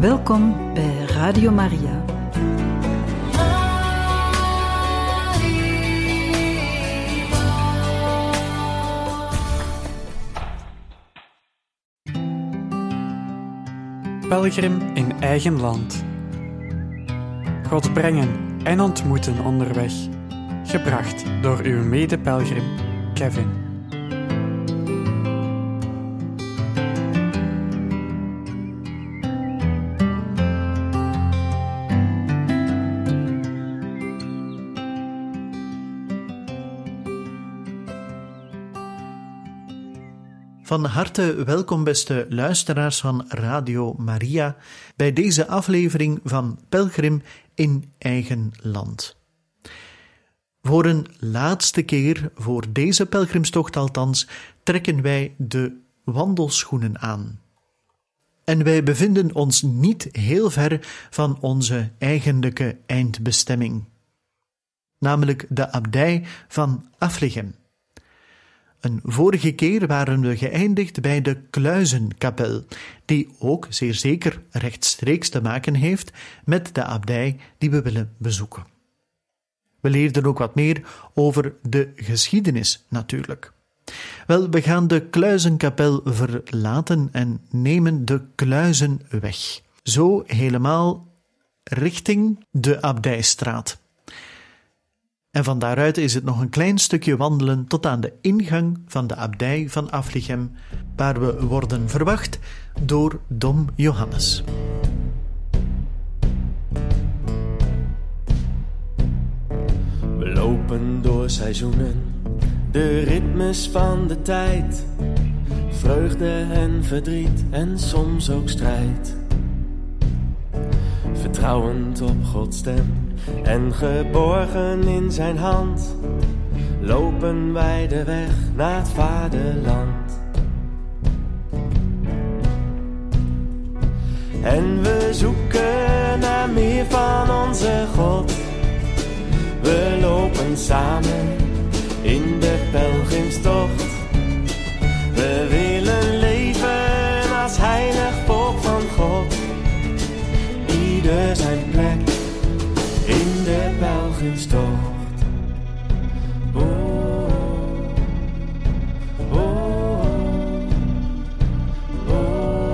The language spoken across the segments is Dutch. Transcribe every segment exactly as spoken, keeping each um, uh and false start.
Welkom bij Radio Maria. Pelgrim in eigen land. God brengen en ontmoeten onderweg. Gebracht door uw mede-pelgrim Kevin. Van harte welkom, beste luisteraars van Radio Maria, bij deze aflevering van Pelgrim in eigen land. Voor een laatste keer, voor deze pelgrimstocht althans, trekken wij de wandelschoenen aan. En wij bevinden ons niet heel ver van onze eigenlijke eindbestemming, namelijk de abdij van Affligem. Een vorige keer waren we geëindigd bij de Kluizenkapel, die ook zeer zeker rechtstreeks te maken heeft met de abdij die we willen bezoeken. We leerden ook wat meer over de geschiedenis natuurlijk. Wel, we gaan de Kluizenkapel verlaten en nemen de Kluizenweg, zo helemaal richting de Abdijstraat. En van daaruit is het nog een klein stukje wandelen tot aan de ingang van de abdij van Affligem, waar we worden verwacht door Dom Johannes. We lopen door seizoenen, de ritmes van de tijd, vreugde en verdriet en soms ook strijd. Vertrouwend op Gods stem en geborgen in zijn hand, lopen wij de weg naar het vaderland. En we zoeken naar meer van onze God. We lopen samen in de pelgrimstocht. We willen leven als heilig volk van God. Ieder zijn plek in de pelgrimstocht. Oh, oh, oh.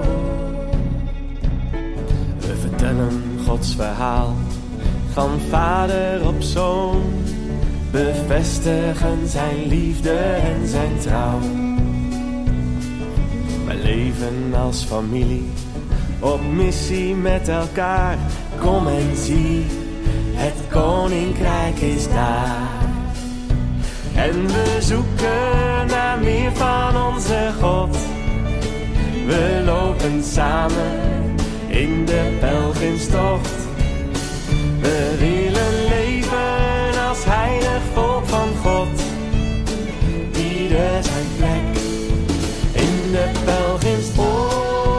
We vertellen Gods verhaal van vader op zoon, bevestigen zijn liefde en zijn trouw. Wij leven als familie, op missie met elkaar. Kom en zie, het koninkrijk is daar. En we zoeken naar meer van onze God. We lopen samen in de pelgrimstocht. We willen leven als heilig volk van God. Ieder zijn plek in de pelgrimstocht.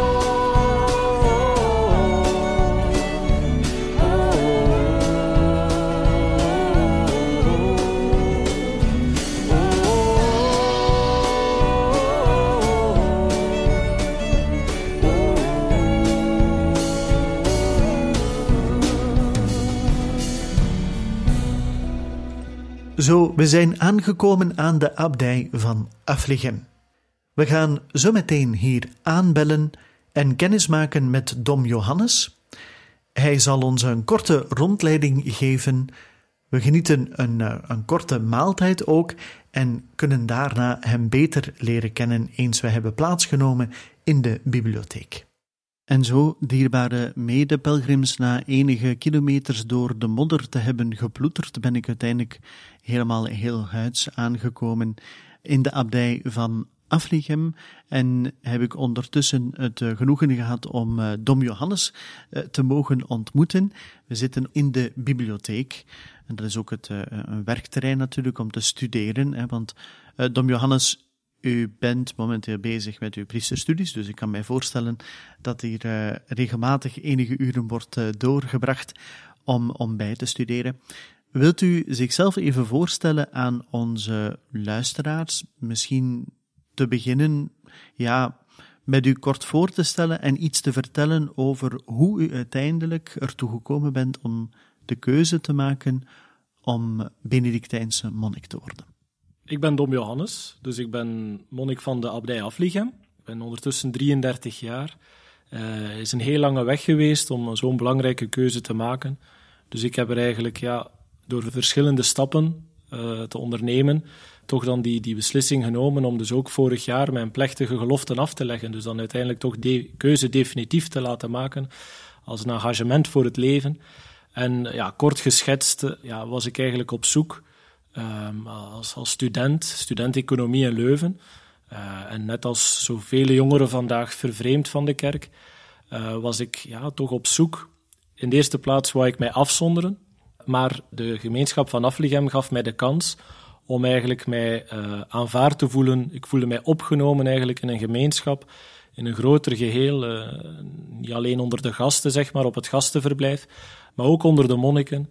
Zo, we zijn aangekomen aan de abdij van Affligem. We gaan zo meteen hier aanbellen en kennismaken met Dom Johannes. Hij zal ons een korte rondleiding geven. We genieten een, een korte maaltijd ook en kunnen daarna hem beter leren kennen eens we hebben plaatsgenomen in de bibliotheek. En zo, dierbare medepelgrims, na enige kilometers door de modder te hebben geploeterd, ben ik uiteindelijk helemaal heel huids aangekomen in de abdij van Affligem en heb ik ondertussen het genoegen gehad om uh, Dom Johannes uh, te mogen ontmoeten. We zitten in de bibliotheek en dat is ook het, uh, een werkterrein natuurlijk om te studeren, hè, want uh, Dom Johannes, u bent momenteel bezig met uw priesterstudies, dus ik kan mij voorstellen dat hier uh, regelmatig enige uren wordt uh, doorgebracht om, om bij te studeren. Wilt u zichzelf even voorstellen aan onze luisteraars? Misschien te beginnen, ja, met u kort voor te stellen en iets te vertellen over hoe u uiteindelijk ertoe gekomen bent om de keuze te maken om Benedictijnse monnik te worden. Ik ben Dom Johannes, dus ik ben monnik van de abdij Afligem. Ik ben ondertussen drieëndertig jaar. Het uh, is een heel lange weg geweest om zo'n belangrijke keuze te maken. Dus ik heb er eigenlijk ja, door verschillende stappen uh, te ondernemen, toch dan die, die beslissing genomen om dus ook vorig jaar mijn plechtige geloften af te leggen. Dus dan uiteindelijk toch de keuze definitief te laten maken als een engagement voor het leven. En ja, kort geschetst ja, was ik eigenlijk op zoek um, als, als student, student economie in Leuven. Uh, en net als zoveel jongeren vandaag vervreemd van de kerk, uh, was ik ja, toch op zoek. In de eerste plaats wou ik mij afzonderen, maar de gemeenschap van Afligem gaf mij de kans om eigenlijk mij uh, aanvaard te voelen. Ik voelde mij opgenomen eigenlijk in een gemeenschap, in een groter geheel, uh, niet alleen onder de gasten, zeg maar, op het gastenverblijf, maar ook onder de monniken.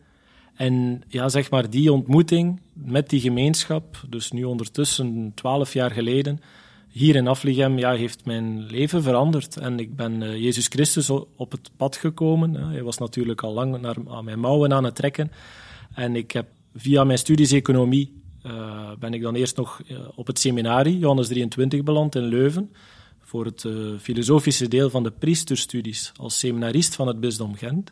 En ja, zeg maar, die ontmoeting met die gemeenschap, dus nu ondertussen twaalf jaar geleden, hier in Afligem, ja, heeft mijn leven veranderd. En ik ben uh, Jezus Christus op het pad gekomen. Hè. Hij was natuurlijk al lang naar, aan mijn mouwen aan het trekken. En ik heb via mijn studies economie, uh, ben ik dan eerst nog uh, op het seminarie, Johannes drieëntwintig, beland in Leuven, voor het uh, filosofische deel van de priesterstudies, als seminarist van het bisdom Gent.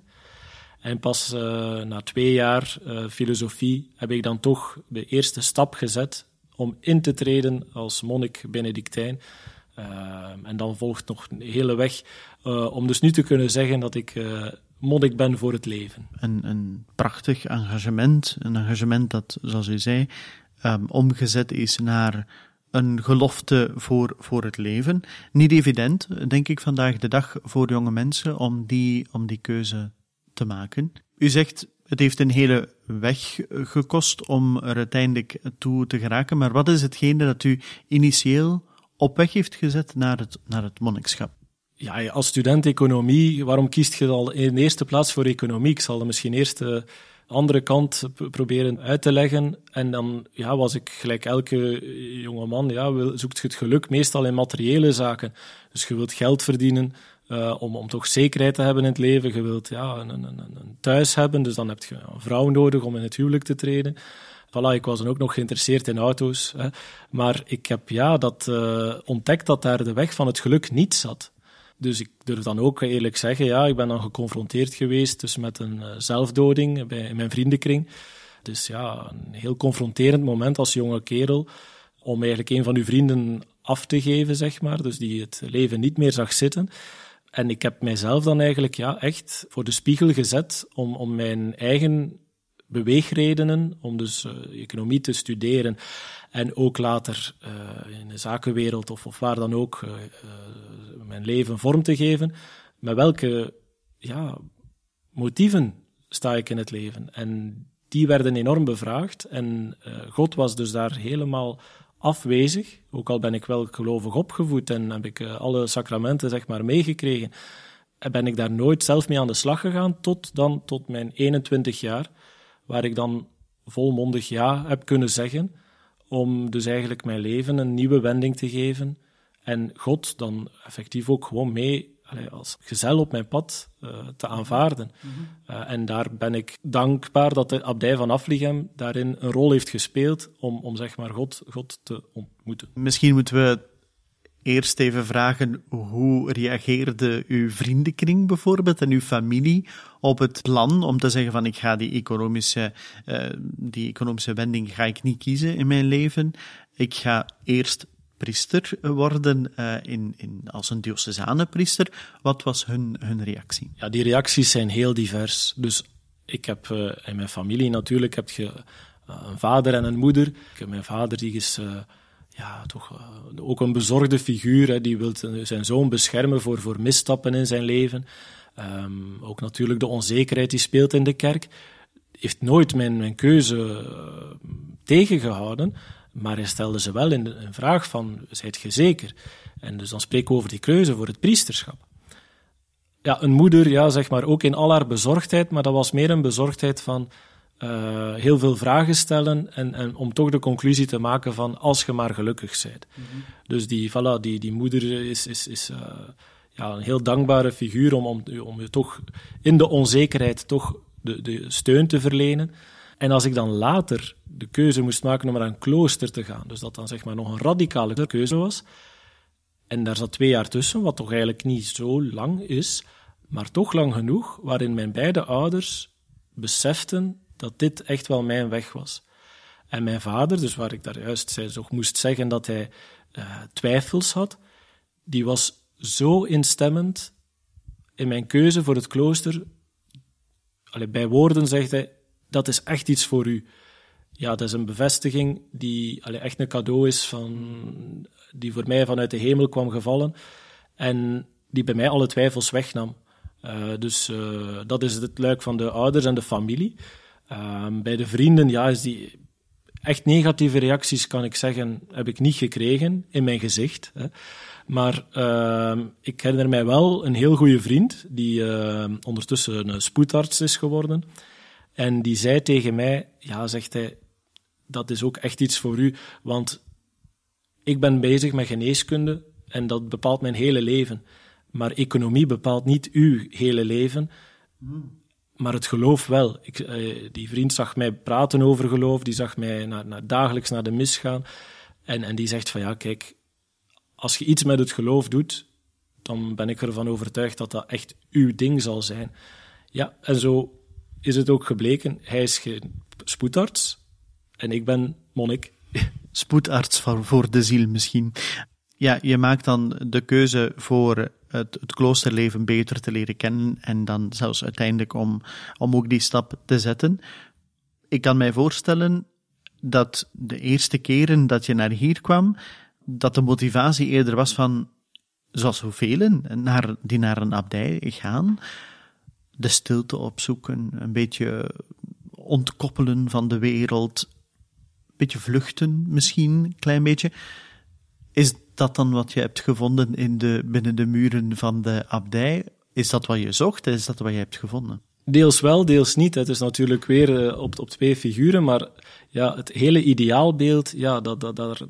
En pas uh, na twee jaar uh, filosofie heb ik dan toch de eerste stap gezet om in te treden als monnik Benedictijn. Uh, en dan volgt nog een hele weg uh, om dus nu te kunnen zeggen dat ik uh, monnik ben voor het leven. Een, een prachtig engagement, een engagement dat, zoals u zei, um, omgezet is naar een gelofte voor, voor het leven. Niet evident, denk ik, vandaag de dag voor jonge mensen om die, om die keuze te maken. U zegt, het heeft een hele weg gekost om er uiteindelijk toe te geraken, maar wat is hetgene dat u initieel op weg heeft gezet naar het, naar het monnikschap? Ja, als student economie, waarom kiest je al in de eerste plaats voor economie? Ik zal er misschien eerst de andere kant proberen uit te leggen. En dan ja, was ik, gelijk elke jonge man, ja, zoekt je het geluk meestal in materiële zaken. Dus je wilt geld verdienen, Uh, om, om toch zekerheid te hebben in het leven. Je wilt ja, een, een, een thuis hebben, dus dan heb je een vrouw nodig om in het huwelijk te treden. Voilà, ik was dan ook nog geïnteresseerd in auto's. Hè. Maar ik heb ja, dat, uh, ontdekt dat daar de weg van het geluk niet zat. Dus ik durf dan ook eerlijk zeggen, ja, ik ben dan geconfronteerd geweest dus met een uh, zelfdoding bij, in mijn vriendenkring. Dus ja, een heel confronterend moment als jonge kerel om eigenlijk een van uw vrienden af te geven, zeg maar. Dus die het leven niet meer zag zitten. En ik heb mijzelf dan eigenlijk ja, echt voor de spiegel gezet om, om mijn eigen beweegredenen, om dus uh, economie te studeren en ook later uh, in de zakenwereld of, of waar dan ook uh, uh, mijn leven vorm te geven. Met welke ja, motieven sta ik in het leven? En die werden enorm bevraagd en uh, God was dus daar helemaal afwezig, ook al ben ik wel gelovig opgevoed en heb ik uh, alle sacramenten zeg maar meegekregen, ben ik daar nooit zelf mee aan de slag gegaan, tot dan tot mijn eenentwintig jaar, waar ik dan volmondig ja heb kunnen zeggen, om dus eigenlijk mijn leven een nieuwe wending te geven en God dan effectief ook gewoon mee allee, als gezel op mijn pad uh, te aanvaarden. Mm-hmm. Uh, en daar ben ik dankbaar dat de abdij van Afligem daarin een rol heeft gespeeld om, om zeg maar God, God te ontmoeten. Misschien moeten we eerst even vragen, hoe reageerde uw vriendenkring bijvoorbeeld en uw familie op het plan om te zeggen van ik ga die economische, uh, die economische wending ga ik niet kiezen in mijn leven. Ik ga eerst priester worden uh, in, in, als een diocesane priester. Wat was hun, hun reactie? Ja, die reacties zijn heel divers. Dus ik heb uh, in mijn familie natuurlijk heb je uh, een vader en een moeder. Ik heb mijn vader, die is uh, ja, toch uh, ook een bezorgde figuur. Hè, die wil zijn zoon beschermen voor, voor misstappen in zijn leven. Um, ook natuurlijk de onzekerheid die speelt in de kerk. Heeft nooit mijn, mijn keuze uh, tegengehouden. Maar hij stelde ze wel in de in vraag van, zijt je zeker? En dus dan spreken we over die keuze voor het priesterschap. Ja, een moeder, ja, zeg maar, ook in al haar bezorgdheid, maar dat was meer een bezorgdheid van, uh, heel veel vragen stellen en, en om toch de conclusie te maken van als je maar gelukkig bent. Mm-hmm. Dus die, voilà, die, die moeder is, is, is uh, ja, een heel dankbare figuur om, om, om je toch in de onzekerheid toch de, de steun te verlenen. En als ik dan later de keuze moest maken om naar een klooster te gaan, dus dat dan zeg maar nog een radicale keuze was, en daar zat twee jaar tussen, wat toch eigenlijk niet zo lang is, maar toch lang genoeg, waarin mijn beide ouders beseften dat dit echt wel mijn weg was. En mijn vader, dus waar ik daar juist zei, toch moest zeggen dat hij uh, twijfels had, die was zo instemmend in mijn keuze voor het klooster. Allee, bij woorden zegt hij, dat is echt iets voor u. Ja, dat is een bevestiging die allee, echt een cadeau is, van, die voor mij vanuit de hemel kwam gevallen en die bij mij alle twijfels wegnam. Uh, dus uh, dat is het luik van de ouders en de familie. Uh, bij de vrienden, ja, is die echt negatieve reacties, kan ik zeggen, heb ik niet gekregen in mijn gezicht. Hè. Maar uh, ik herinner mij wel een heel goede vriend, die uh, ondertussen een spoedarts is geworden. En die zei tegen mij, ja, zegt hij, dat is ook echt iets voor u, want ik ben bezig met geneeskunde en dat bepaalt mijn hele leven. Maar economie bepaalt niet uw hele leven, maar het geloof wel. Ik, uh, die vriend zag mij praten over geloof, die zag mij naar, naar, dagelijks naar de mis gaan. En, en die zegt van, ja, kijk, als je iets met het geloof doet, dan ben ik ervan overtuigd dat dat echt uw ding zal zijn. Ja, en zo is het ook gebleken. Hij is geen spoedarts en ik ben monnik. Spoedarts voor, voor de ziel misschien. Ja, je maakt dan de keuze voor het, het kloosterleven beter te leren kennen en dan zelfs uiteindelijk om, om ook die stap te zetten. Ik kan mij voorstellen dat de eerste keren dat je naar hier kwam, dat de motivatie eerder was van, zoals zoveel, naar, die naar een abdij gaan, de stilte opzoeken, een beetje ontkoppelen van de wereld, een beetje vluchten misschien, een klein beetje. Is dat dan wat je hebt gevonden in de, binnen de muren van de abdij? Is dat wat je zocht? Is dat wat je hebt gevonden? Deels wel, deels niet. Het is natuurlijk weer uh, op, op twee figuren, maar ja, het hele ideaalbeeld, ja, dat, dat, dat,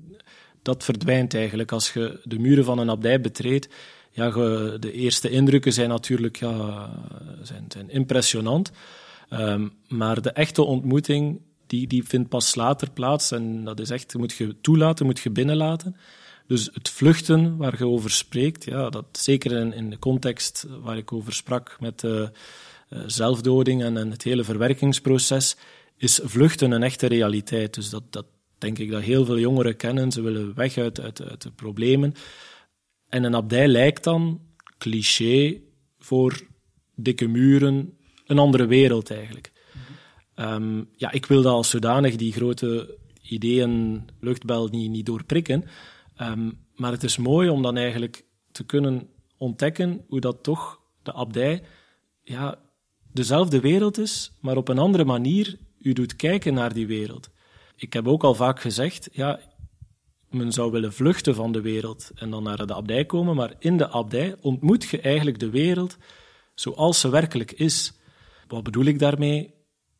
dat verdwijnt eigenlijk als je de muren van een abdij betreedt. Ja, ge, de eerste indrukken zijn natuurlijk ja, zijn, zijn impressionant, um, maar de echte ontmoeting die, die vindt pas later plaats en dat is echt, moet je toelaten, moet je binnenlaten. Dus het vluchten waar je over spreekt, ja, dat zeker in, in de context waar ik over sprak met uh, uh, zelfdoding en, en het hele verwerkingsproces, is vluchten een echte realiteit. Dus dat, dat denk ik dat heel veel jongeren kennen. Ze willen weg uit, uit, uit de problemen. En een abdij lijkt dan, cliché, voor dikke muren, een andere wereld eigenlijk. Mm-hmm. Um, ja, ik wil dat als zodanig die grote ideeën luchtbel niet, niet doorprikken. Um, maar het is mooi om dan eigenlijk te kunnen ontdekken hoe dat toch de abdij ja, dezelfde wereld is, maar op een andere manier u doet kijken naar die wereld. Ik heb ook al vaak gezegd, ja, men zou willen vluchten van de wereld en dan naar de abdij komen, maar in de abdij ontmoet je eigenlijk de wereld zoals ze werkelijk is. Wat bedoel ik daarmee?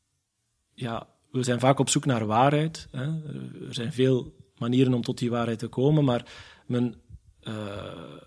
Ja, we zijn vaak op zoek naar waarheid. Hè. Er zijn veel manieren om tot die waarheid te komen, maar men, uh,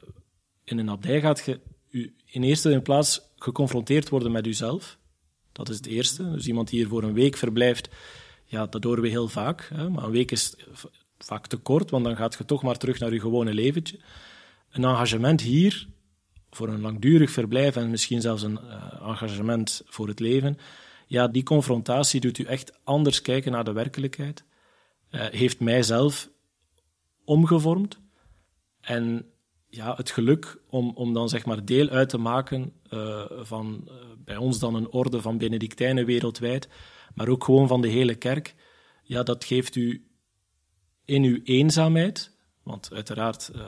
in een abdij gaat je u in eerste plaats geconfronteerd worden met uzelf. Dat is het eerste. Dus iemand die hier voor een week verblijft, ja, dat horen we heel vaak. Hè. Maar een week is vaak te kort, want dan gaat je toch maar terug naar je gewone leventje. Een engagement hier, voor een langdurig verblijf en misschien zelfs een uh, engagement voor het leven, ja, die confrontatie doet u echt anders kijken naar de werkelijkheid. Uh, heeft mijzelf omgevormd. En ja, het geluk om, om dan zeg maar deel uit te maken uh, van uh, bij ons dan een orde van Benedictijnen wereldwijd, maar ook gewoon van de hele kerk, ja, dat geeft u in uw eenzaamheid, want uiteraard uh,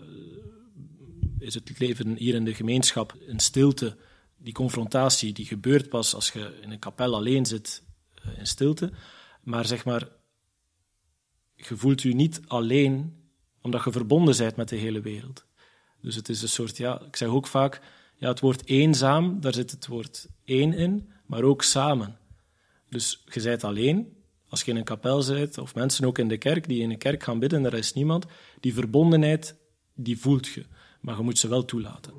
is het leven hier in de gemeenschap een stilte, die confrontatie die gebeurt pas als je in een kapel alleen zit uh, in stilte, maar zeg maar, je voelt u niet alleen omdat je verbonden bent met de hele wereld. Dus het is een soort, ja, ik zeg ook vaak, ja, het woord eenzaam, daar zit het woord één in, maar ook samen. Dus je bent alleen, als je in een kapel bent, of mensen ook in de kerk, die in een kerk gaan bidden, er is niemand. Die verbondenheid, die voelt je. Maar je moet ze wel toelaten.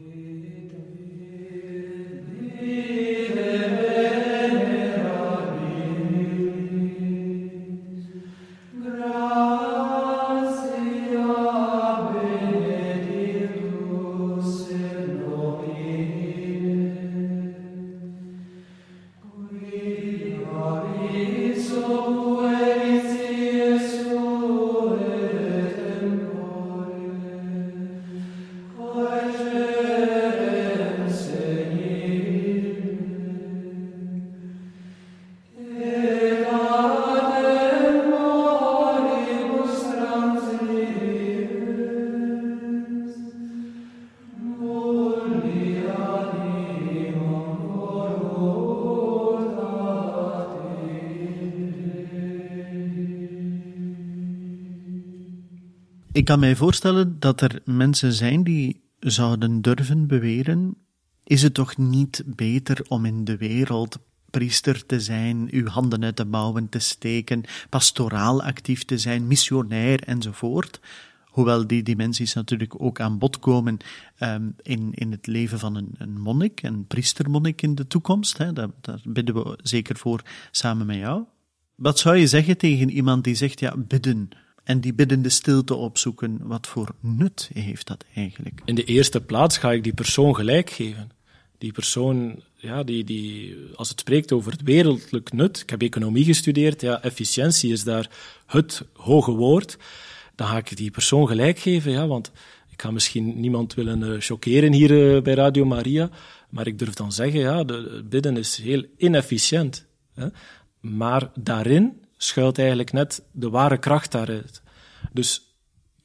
Ik kan mij voorstellen dat er mensen zijn die zouden durven beweren: is het toch niet beter om in de wereld priester te zijn, uw handen uit de mouwen te steken, pastoraal actief te zijn, missionair enzovoort? Hoewel die dimensies natuurlijk ook aan bod komen um, in, in het leven van een, een monnik, een priestermonnik in de toekomst. Hè. Daar, daar bidden we zeker voor samen met jou. Wat zou je zeggen tegen iemand die zegt, ja, bidden, en die biddende stilte opzoeken, wat voor nut heeft dat eigenlijk? In de eerste plaats ga ik die persoon gelijk geven. Die persoon, ja, die, die, als het spreekt over het wereldlijk nut, ik heb economie gestudeerd, ja, efficiëntie is daar het hoge woord, dan ga ik die persoon gelijk geven, ja, want ik ga misschien niemand willen uh, choqueren hier uh, bij Radio Maria, maar ik durf dan zeggen, ja, de, het bidden is heel inefficiënt. Hè? Maar daarin schuilt eigenlijk net de ware kracht daaruit. Dus,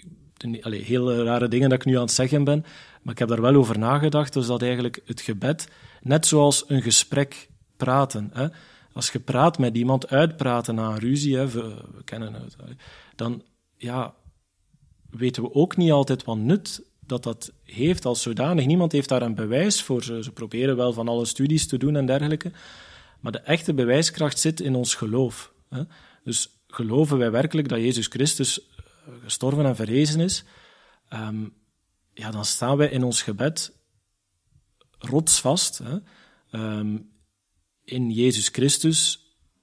de, allez, heel rare dingen dat ik nu aan het zeggen ben, maar ik heb daar wel over nagedacht, dus dat eigenlijk het gebed, net zoals een gesprek praten, hè? Als je praat met iemand, uitpraten na een ruzie, hè, we, we kennen het, dan ja, weten we ook niet altijd wat nut dat dat heeft als zodanig. Niemand heeft daar een bewijs voor. Ze, ze proberen wel van alle studies te doen en dergelijke, maar de echte bewijskracht zit in ons geloof. Hè? Dus geloven wij werkelijk dat Jezus Christus gestorven en verrezen is, um, ja, dan staan wij in ons gebed rotsvast, hè? Um, in Jezus Christus,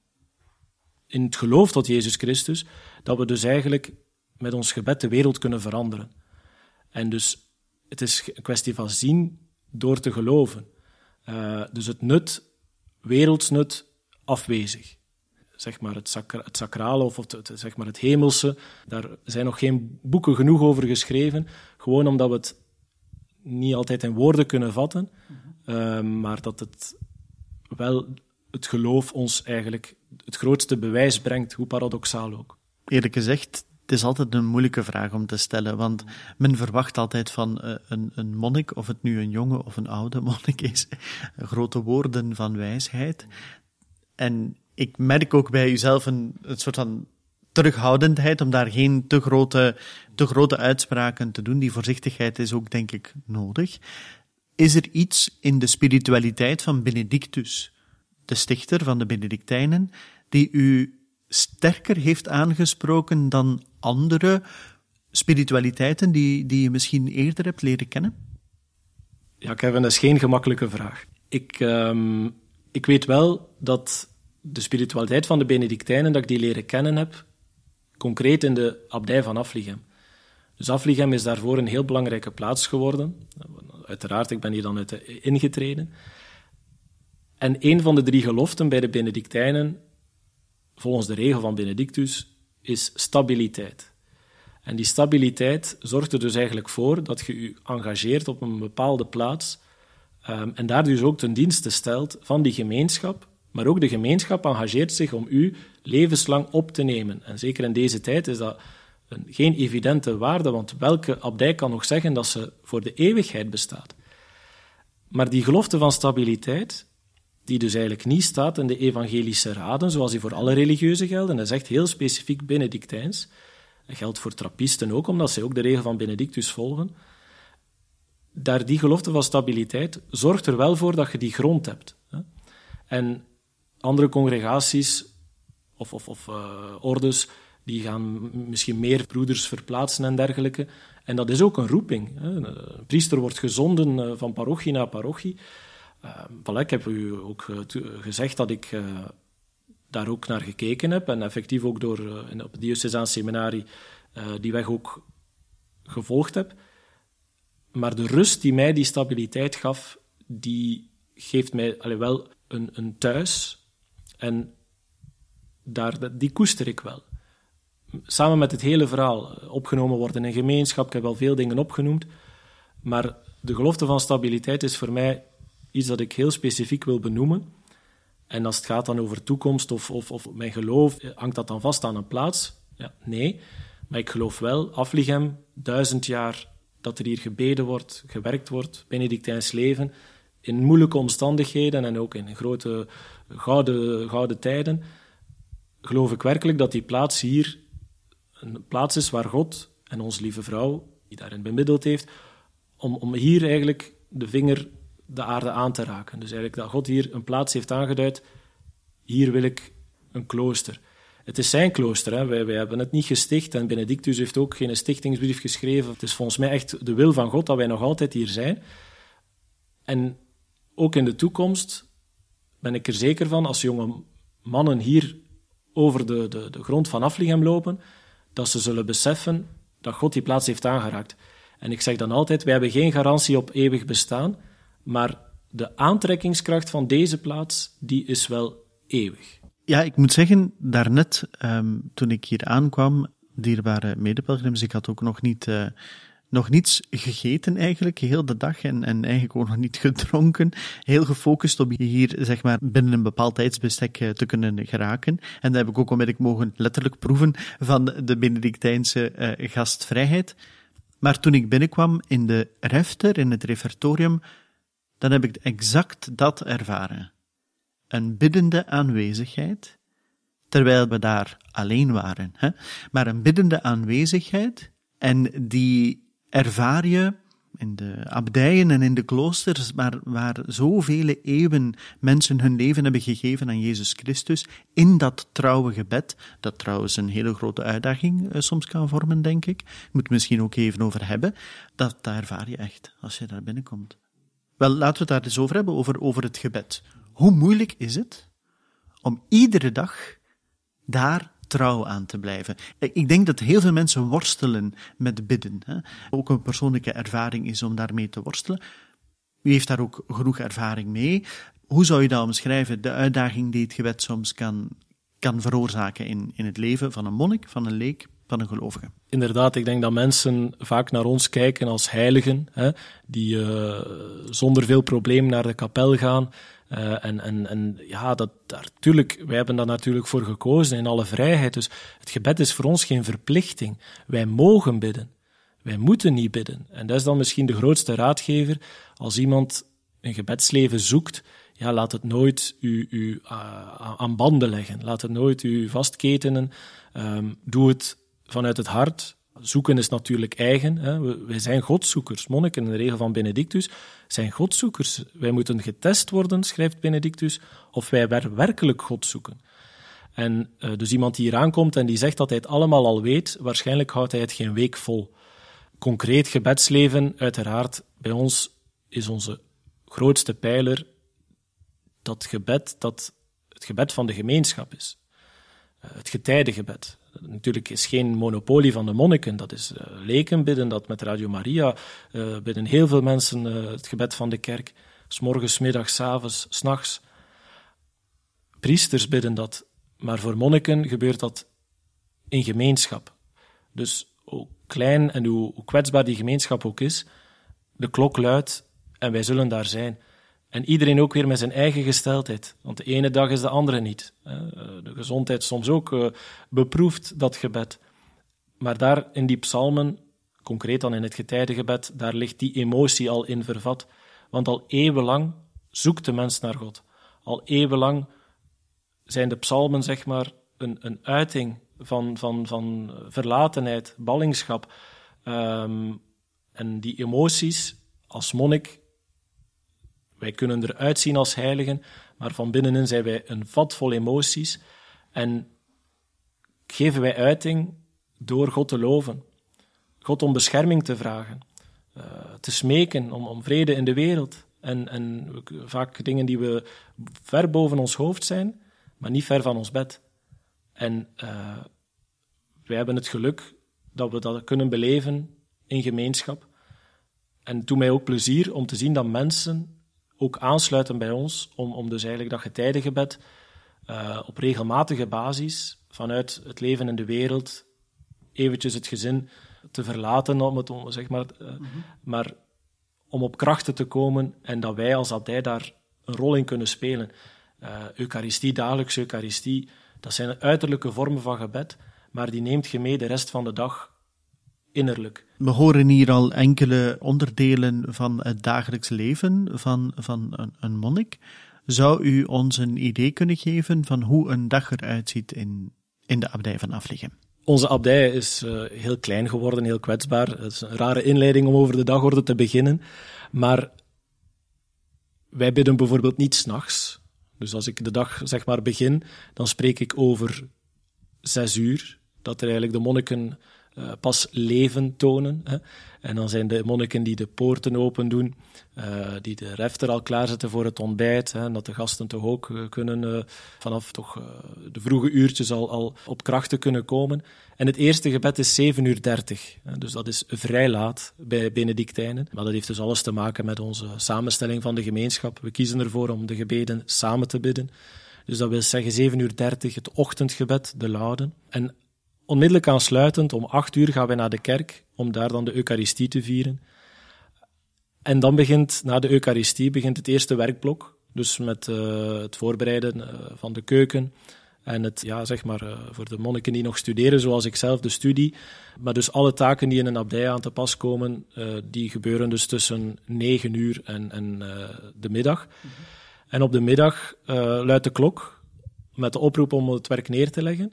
in het geloof tot Jezus Christus, dat we dus eigenlijk met ons gebed de wereld kunnen veranderen. En dus het is een kwestie van zien door te geloven. Uh, dus het nut, wereldsnut, afwezig. Zeg maar het, sacra- het sacrale of het, het, zeg maar het hemelse, daar zijn nog geen boeken genoeg over geschreven, gewoon omdat we het niet altijd in woorden kunnen vatten, uh, maar dat het wel het geloof ons eigenlijk het grootste bewijs brengt, hoe paradoxaal ook. Eerlijk gezegd, het is altijd een moeilijke vraag om te stellen, want men verwacht altijd van uh, een, een monnik, of het nu een jonge of een oude monnik is, grote woorden van wijsheid. En ik merk ook bij uzelf een, een soort van terughoudendheid om daar geen te grote, te grote uitspraken te doen. Die voorzichtigheid is ook, denk ik, nodig. Is er iets in de spiritualiteit van Benedictus, de stichter van de Benedictijnen, die u sterker heeft aangesproken dan andere spiritualiteiten die, die je misschien eerder hebt leren kennen? Ja, Kevin, dat is geen gemakkelijke vraag. Ik, um, ik weet wel dat de spiritualiteit van de Benedictijnen, dat ik die leren kennen heb, concreet in de abdij van Affligem. Dus Affligem is daarvoor een heel belangrijke plaats geworden. Uiteraard, ik ben hier dan uit ingetreden. En een van de drie geloften bij de Benedictijnen, volgens de regel van Benedictus, is stabiliteit. En die stabiliteit zorgt er dus eigenlijk voor dat je je engageert op een bepaalde plaats um, en daar dus ook ten dienste stelt van die gemeenschap, maar ook de gemeenschap engageert zich om u levenslang op te nemen. En zeker in deze tijd is dat een, geen evidente waarde, want welke abdij kan nog zeggen dat ze voor de eeuwigheid bestaat? Maar die gelofte van stabiliteit, die dus eigenlijk niet staat in de evangelische raden, zoals die voor alle religieuzen gelden, dat is echt heel specifiek Benedictijns. Dat geldt voor trappisten ook, omdat zij ook de regel van Benedictus volgen. Daar die gelofte van stabiliteit zorgt er wel voor dat je die grond hebt. En Andere congregaties of, of, of uh, ordes, die gaan misschien meer broeders verplaatsen en dergelijke. En dat is ook een roeping. Hè. Een priester wordt gezonden van parochie naar parochie. Uh, voilà, ik heb u ook uh, gezegd dat ik uh, daar ook naar gekeken heb en effectief ook door uh, in, op het Diocesaans Seminarie uh, die weg ook gevolgd heb. Maar de rust die mij die stabiliteit gaf, die geeft mij allee, wel een, een thuis. En daar, die koester ik wel. Samen met het hele verhaal. Opgenomen worden in gemeenschap, ik heb al veel dingen opgenoemd. Maar de gelofte van stabiliteit is voor mij iets dat ik heel specifiek wil benoemen. En als het gaat dan over toekomst of, of, of mijn geloof, hangt dat dan vast aan een plaats? Ja, nee. Maar ik geloof wel, Affligem, duizend jaar dat er hier gebeden wordt, gewerkt wordt, Benedictijns leven, in moeilijke omstandigheden en ook in grote gouden, gouden tijden, geloof ik werkelijk dat die plaats hier een plaats is waar God en onze lieve vrouw, die daarin bemiddeld heeft, om, om hier eigenlijk de vinger de aarde aan te raken. Dus eigenlijk dat God hier een plaats heeft aangeduid, hier wil ik een klooster. Het is zijn klooster, hè. Wij, wij hebben het niet gesticht en Benedictus heeft ook geen stichtingsbrief geschreven. Het is volgens mij echt de wil van God dat wij nog altijd hier zijn. En ook in de toekomst ben ik er zeker van, als jonge mannen hier over de, de, de grond van Affligem lopen, dat ze zullen beseffen dat God die plaats heeft aangeraakt. En ik zeg dan altijd, wij hebben geen garantie op eeuwig bestaan, maar de aantrekkingskracht van deze plaats, die is wel eeuwig. Ja, ik moet zeggen, daarnet, um, toen ik hier aankwam, dierbare medepelgrims, ik had ook nog niet, uh, nog niets gegeten eigenlijk, heel de dag, en, en eigenlijk ook nog niet gedronken. Heel gefocust om hier, zeg maar, binnen een bepaald tijdsbestek uh, te kunnen geraken. En dat heb ik ook onmiddellijk mogen letterlijk proeven van de Benedictijnse uh, gastvrijheid. Maar toen ik binnenkwam in de refter, in het refectorium, dan heb ik exact dat ervaren. Een biddende aanwezigheid, terwijl we daar alleen waren. Hè? Maar een biddende aanwezigheid, en die ervaar je in de abdijen en in de kloosters, waar, waar zoveel eeuwen mensen hun leven hebben gegeven aan Jezus Christus, in dat trouwe gebed, dat trouwens een hele grote uitdaging uh, soms kan vormen, denk ik. Ik moet het misschien ook even over hebben. Dat, dat ervaar je echt, als je daar binnenkomt. Wel, laten we het daar eens over hebben, over, over het gebed. Hoe moeilijk is het om iedere dag daar trouw aan te blijven? Ik denk dat heel veel mensen worstelen met bidden. Hè. Ook een persoonlijke ervaring is om daarmee te worstelen. U heeft daar ook genoeg ervaring mee. Hoe zou je dat omschrijven, de uitdaging die het gebed soms kan, kan veroorzaken in, in het leven van een monnik, van een leek, van een gelovige? Inderdaad, ik denk dat mensen vaak naar ons kijken als heiligen, hè, die uh, zonder veel probleem naar de kapel gaan. Uh, en, en, en ja, dat, natuurlijk, wij hebben daar natuurlijk voor gekozen in alle vrijheid. Dus het gebed is voor ons geen verplichting. Wij mogen bidden. Wij moeten niet bidden. En dat is dan misschien de grootste raadgever. Als iemand een gebedsleven zoekt, ja, laat het nooit u, u uh, aan banden leggen. Laat het nooit u vastketenen. Um, doe het vanuit het hart. Zoeken is natuurlijk eigen. Hè. Wij zijn godzoekers. Monniken, in de regel van Benedictus, zijn godzoekers. Wij moeten getest worden, schrijft Benedictus, of wij werkelijk God zoeken. En uh, dus iemand die hier aankomt en die zegt dat hij het allemaal al weet, waarschijnlijk houdt hij het geen week vol. Concreet gebedsleven, uiteraard, bij ons is onze grootste pijler dat gebed, dat het gebed van de gemeenschap is. Uh, het getijdengebed. Natuurlijk is geen monopolie van de monniken, dat is uh, leken bidden, dat met Radio Maria uh, bidden heel veel mensen uh, het gebed van de kerk, 's morgens, 's middags, 's avonds, 's nachts. Priesters bidden dat, maar voor monniken gebeurt dat in gemeenschap. Dus hoe klein en hoe, hoe kwetsbaar die gemeenschap ook is, de klok luidt en wij zullen daar zijn. En iedereen ook weer met zijn eigen gesteldheid. Want de ene dag is de andere niet. De gezondheid soms ook beproeft dat gebed. Maar daar in die psalmen, concreet dan in het getijdengebed, daar ligt die emotie al in vervat. Want al eeuwenlang zoekt de mens naar God. Al eeuwenlang zijn de psalmen, zeg maar, een, een uiting van, van, van verlatenheid, ballingschap. Um, en die emoties, als monnik, wij kunnen eruit zien als heiligen, maar van binnenin zijn wij een vat vol emoties en geven wij uiting door God te loven, God om bescherming te vragen, uh, te smeken om, om vrede in de wereld. En, en vaak dingen die we ver boven ons hoofd zijn, maar niet ver van ons bed. En uh, wij hebben het geluk dat we dat kunnen beleven in gemeenschap. En het doet mij ook plezier om te zien dat mensen ook aansluiten bij ons om, om dus eigenlijk dat getijdengebed uh, op regelmatige basis vanuit het leven in de wereld eventjes het gezin te verlaten, om het, om, zeg maar, uh, mm-hmm. maar om op krachten te komen en dat wij als abdij daar een rol in kunnen spelen. Uh, Eucharistie, dagelijkse Eucharistie, dat zijn uiterlijke vormen van gebed, maar die neemt je mee de rest van de dag innerlijk. We horen hier al enkele onderdelen van het dagelijks leven van, van een, een monnik. Zou u ons een idee kunnen geven van hoe een dag eruit ziet in, in de abdij van Affligem? Onze abdij is uh, heel klein geworden, heel kwetsbaar. Het is een rare inleiding om over de dagorde te beginnen. Maar wij bidden bijvoorbeeld niet 's nachts. Dus als ik de dag zeg maar begin, dan spreek ik over zes uur. Dat er eigenlijk de monniken uh, pas leven tonen. Hè. En dan zijn de monniken die de poorten open doen, uh, die de refter al klaarzetten voor het ontbijt. Hè, en dat de gasten toch ook uh, kunnen uh, vanaf toch, uh, de vroege uurtjes al, al op krachten kunnen komen. En het eerste gebed is zeven uur dertig. Hè, dus dat is vrij laat bij Benedictijnen. Maar dat heeft dus alles te maken met onze samenstelling van de gemeenschap. We kiezen ervoor om de gebeden samen te bidden. Dus dat wil zeggen zeven uur dertig, het ochtendgebed, de laude. En onmiddellijk aansluitend, om acht uur gaan wij naar de kerk, om daar dan de Eucharistie te vieren. En dan begint, na de Eucharistie, begint het eerste werkblok. Dus met uh, het voorbereiden uh, van de keuken. En het, ja, zeg maar, uh, voor de monniken die nog studeren, zoals ik zelf, de studie. Maar dus alle taken die in een abdij aan te pas komen, uh, die gebeuren dus tussen negen uur en, en uh, de middag. Mm-hmm. En op de middag uh, luidt de klok met de oproep om het werk neer te leggen.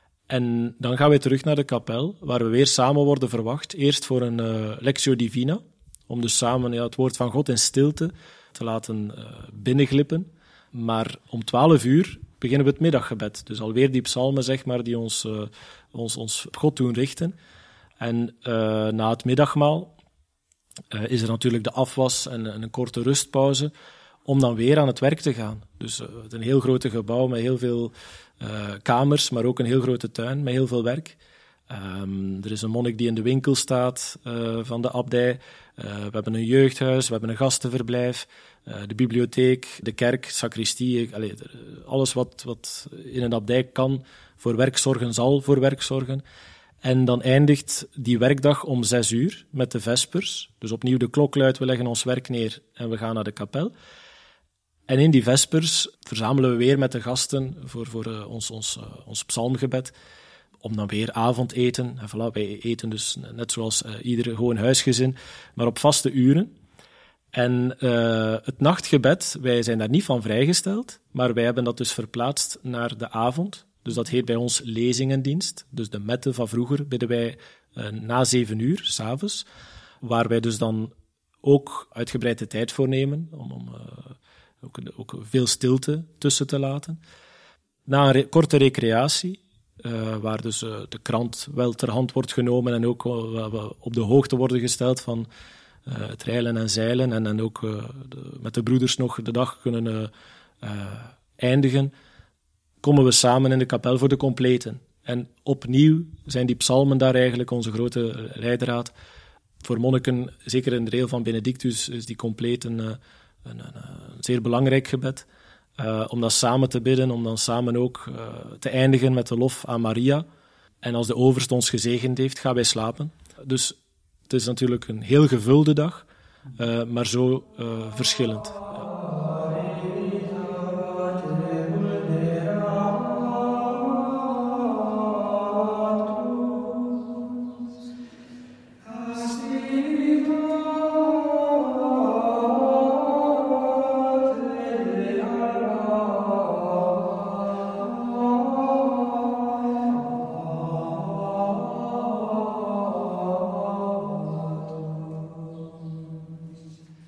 En dan gaan we terug naar de kapel, waar we weer samen worden verwacht. Eerst voor een uh, Lectio Divina, om dus samen ja, het woord van God in stilte te laten uh, binnenglippen. Maar om twaalf uur beginnen we het middaggebed. Dus alweer die psalmen, zeg maar, die ons, uh, ons, ons op God doen richten. En uh, na het middagmaal uh, is er natuurlijk de afwas en, en een korte rustpauze, om dan weer aan het werk te gaan. Dus uh, een heel grote gebouw met heel veel uh, kamers, maar ook een heel grote tuin met heel veel werk. Um, er is een monnik die in de winkel staat uh, van de abdij. Uh, we hebben een jeugdhuis, we hebben een gastenverblijf, uh, de bibliotheek, de kerk, sacristie. Allee, alles wat, wat in een abdij kan voor werk zorgen, zal voor werk zorgen. En dan eindigt die werkdag om zes uur met de vespers. Dus opnieuw de klok luidt, we leggen ons werk neer en we gaan naar de kapel. En in die vespers verzamelen we weer met de gasten voor, voor uh, ons, ons, uh, ons psalmgebed, om dan weer avondeten. En voilà, wij eten dus net zoals uh, ieder gewoon huisgezin, maar op vaste uren. En uh, het nachtgebed, wij zijn daar niet van vrijgesteld, maar wij hebben dat dus verplaatst naar de avond. Dus dat heet bij ons lezingendienst. Dus de mette van vroeger bidden wij uh, na zeven uur, 's avonds, waar wij dus dan ook uitgebreid de tijd voor nemen, om, om uh, ook, ook veel stilte tussen te laten. Na een re- korte recreatie, uh, waar dus uh, de krant wel ter hand wordt genomen en ook uh, we op de hoogte worden gesteld van uh, het reilen en zeilen en, en ook uh, de, met de broeders nog de dag kunnen uh, uh, eindigen, komen we samen in de kapel voor de completen. En opnieuw zijn die psalmen daar eigenlijk onze grote leidraad. Voor monniken, zeker in de regel van Benedictus, is die compleet een, een, een, een zeer belangrijk gebed. Uh, om dat samen te bidden, om dan samen ook uh, te eindigen met de lof aan Maria. En als de overste ons gezegend heeft, gaan wij slapen. Dus het is natuurlijk een heel gevulde dag, uh, maar zo uh, verschillend. Ja.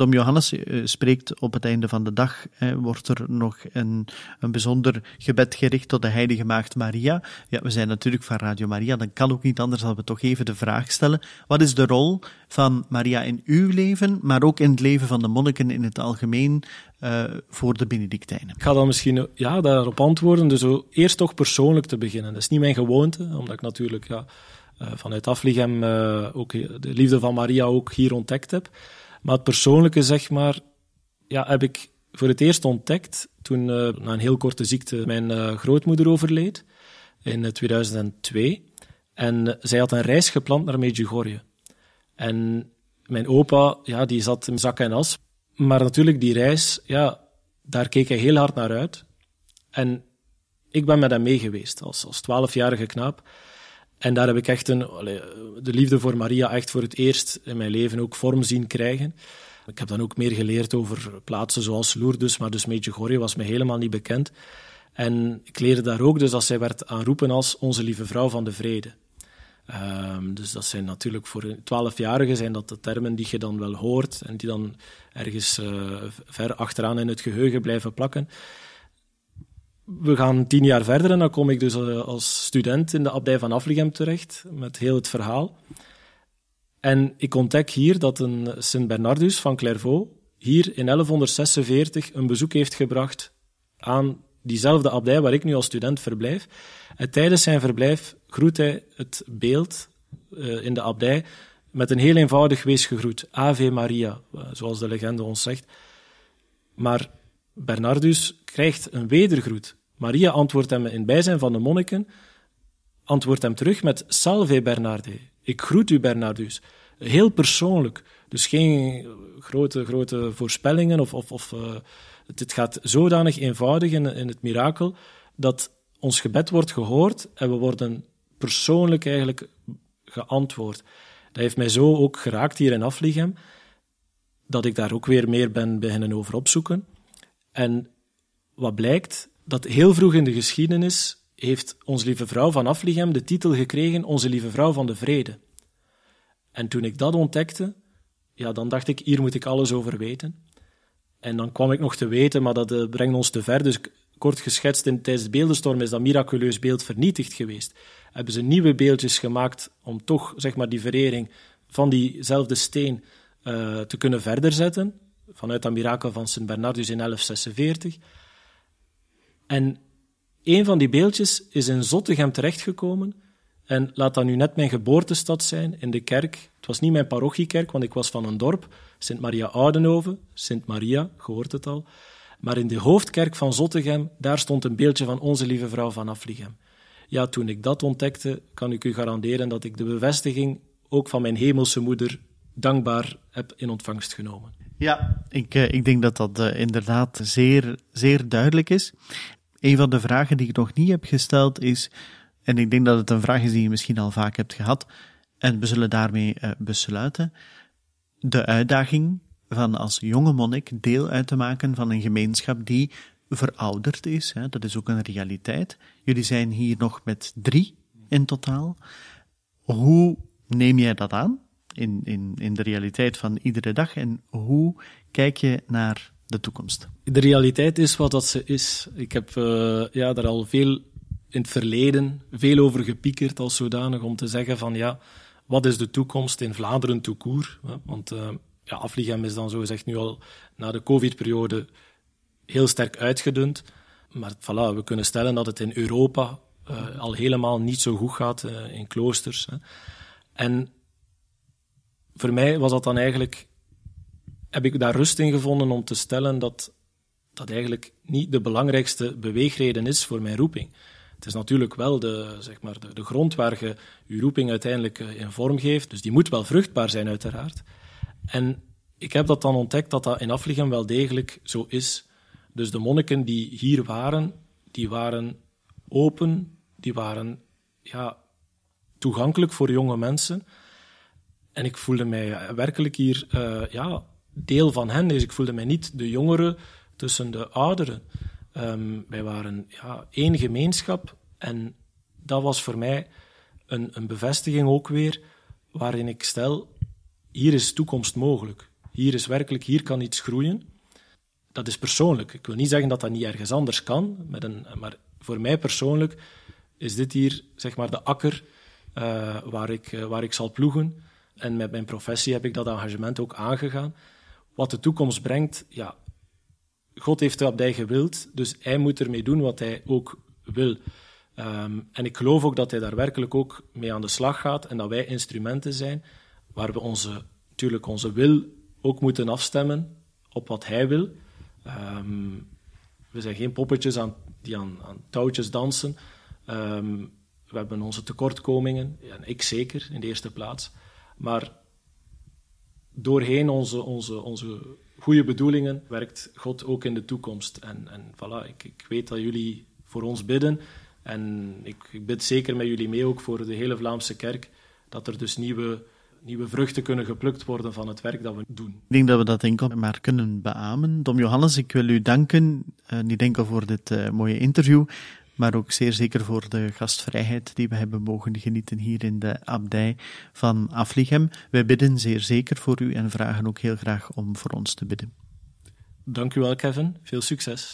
Dom Johannes uh, spreekt op het einde van de dag, hè, wordt er nog een, een bijzonder gebed gericht tot de heilige maagd Maria. Ja, we zijn natuurlijk van Radio Maria, dan kan ook niet anders dan we toch even de vraag stellen. Wat is de rol van Maria in uw leven, maar ook in het leven van de monniken in het algemeen uh, voor de Benedictijnen? Ik ga dan misschien ja, daarop antwoorden, dus zo eerst toch persoonlijk te beginnen. Dat is niet mijn gewoonte, omdat ik natuurlijk ja, uh, vanuit Afligem uh, ook de liefde van Maria ook hier ontdekt heb. Maar het persoonlijke, zeg maar, ja, heb ik voor het eerst ontdekt toen uh, na een heel korte ziekte mijn uh, grootmoeder overleed in uh, tweeduizend twee. En uh, zij had een reis gepland naar Medjugorje. En mijn opa, ja, die zat in zak en as. Maar natuurlijk, die reis, ja, daar keek hij heel hard naar uit. En ik ben met hem mee geweest, als, als twaalfjarige knaap. En daar heb ik echt een, allee, de liefde voor Maria echt voor het eerst in mijn leven ook vorm zien krijgen. Ik heb dan ook meer geleerd over plaatsen zoals Lourdes, maar dus Medjugorje was mij helemaal niet bekend. En ik leerde daar ook dus dat zij werd aanroepen als onze lieve vrouw van de vrede. Um, dus dat zijn natuurlijk voor twaalfjarigen zijn dat de termen die je dan wel hoort en die dan ergens uh, ver achteraan in het geheugen blijven plakken. We gaan tien jaar verder en dan kom ik dus als student in de abdij van Afligem terecht, met heel het verhaal. En ik ontdek hier dat een Sint Bernardus van Clairvaux hier in elfhonderdzesenveertig een bezoek heeft gebracht aan diezelfde abdij waar ik nu als student verblijf. En tijdens zijn verblijf groet hij het beeld uh, in de abdij met een heel eenvoudig weesgegroet. Ave Maria, uh, zoals de legende ons zegt. Maar Bernardus krijgt een wedergroet. Maria antwoordt hem in bijzijn van de monniken, antwoordt hem terug met Salve Bernarde. Ik groet u, Bernardus. Heel persoonlijk. Dus geen grote, grote voorspellingen. Of, of, of, uh, het gaat zodanig eenvoudig in, in het mirakel dat ons gebed wordt gehoord en we worden persoonlijk eigenlijk geantwoord. Dat heeft mij zo ook geraakt hier in Afligem, dat ik daar ook weer meer ben beginnen over opzoeken. En wat blijkt, dat heel vroeg in de geschiedenis heeft Onze Lieve Vrouw van Afligem de titel gekregen Onze Lieve Vrouw van de Vrede. En toen ik dat ontdekte, ja, dan dacht ik, hier moet ik alles over weten. En dan kwam ik nog te weten, maar dat uh, brengt ons te ver. Dus kort geschetst, in, tijdens de beeldenstorm is dat miraculeus beeld vernietigd geweest. Hebben ze nieuwe beeldjes gemaakt om toch, zeg maar, die verering van diezelfde steen uh, te kunnen verder zetten, vanuit dat mirakel van Sint Bernardus in elf zesenveertig. En een van die beeldjes is in Zottegem terechtgekomen. En laat dat nu net mijn geboortestad zijn, in de kerk. Het was niet mijn parochiekerk, want ik was van een dorp, Sint Maria Oudenhoven, Sint Maria, je hoort het al. Maar in de hoofdkerk van Zottegem, daar stond een beeldje van Onze Lieve Vrouw van Afligem. Ja, toen ik dat ontdekte, kan ik u garanderen dat ik de bevestiging ook van mijn hemelse moeder dankbaar heb in ontvangst genomen. Ja, ik, ik denk dat dat uh, inderdaad zeer, zeer duidelijk is. Een van de vragen die ik nog niet heb gesteld is, en ik denk dat het een vraag is die je misschien al vaak hebt gehad, en we zullen daarmee uh, besluiten, de uitdaging van als jonge monnik deel uit te maken van een gemeenschap die verouderd is. Hè, dat is ook een realiteit. Jullie zijn hier nog met drie in totaal. Hoe neem jij dat aan in, in, in de realiteit van iedere dag en hoe kijk je naar de toekomst? De realiteit is wat dat ze is. Ik heb uh, ja, daar al veel in het verleden veel over gepiekerd als zodanig om te zeggen van ja, wat is de toekomst in Vlaanderen tout court? Want uh, ja, Afligem is dan zogezegd nu al na de covid-periode heel sterk uitgedund. Maar voilà, we kunnen stellen dat het in Europa uh, al helemaal niet zo goed gaat uh, in kloosters. Hè. En voor mij was dat dan eigenlijk, heb ik daar rust in gevonden om te stellen dat dat eigenlijk niet de belangrijkste beweegreden is voor mijn roeping. Het is natuurlijk wel de, zeg maar, de, de grond waar je je roeping uiteindelijk in vorm geeft. Dus die moet wel vruchtbaar zijn, uiteraard. En ik heb dat dan ontdekt dat dat in Afligem wel degelijk zo is. Dus de monniken die hier waren, die waren open, die waren ja, toegankelijk voor jonge mensen. En ik voelde mij werkelijk hier uh, ja, deel van hen. Dus ik voelde mij niet de jongere tussen de ouderen. Um, wij waren ja, één gemeenschap en dat was voor mij een, een bevestiging ook weer waarin ik stel, hier is toekomst mogelijk. hier is werkelijk, hier kan iets groeien. Dat is persoonlijk. Ik wil niet zeggen dat dat niet ergens anders kan, met een, maar voor mij persoonlijk is dit hier zeg maar de akker uh, waar, ik, uh, waar ik zal ploegen. En met mijn professie heb ik dat engagement ook aangegaan. Wat de toekomst brengt, ja, God heeft de abdij gewild, dus hij moet ermee doen wat hij ook wil. Um, en ik geloof ook dat hij daar werkelijk ook mee aan de slag gaat en dat wij instrumenten zijn waar we onze, natuurlijk onze wil ook moeten afstemmen op wat hij wil. Um, we zijn geen poppetjes aan, die aan, aan touwtjes dansen. Um, we hebben onze tekortkomingen, en ik zeker in de eerste plaats. Maar doorheen onze, onze, onze goede bedoelingen werkt God ook in de toekomst. En, en voilà, ik, ik weet dat jullie voor ons bidden. En ik, ik bid zeker met jullie mee, ook voor de hele Vlaamse kerk, dat er dus nieuwe, nieuwe vruchten kunnen geplukt worden van het werk dat we doen. Ik denk dat we dat enkel maar kunnen beamen. Dom Johannes, ik wil u danken, uh, niet enkel voor dit uh, mooie interview, maar ook zeer zeker voor de gastvrijheid die we hebben mogen genieten hier in de abdij van Aflichem. Wij bidden zeer zeker voor u en vragen ook heel graag om voor ons te bidden. Dank u wel, Kevin. Veel succes.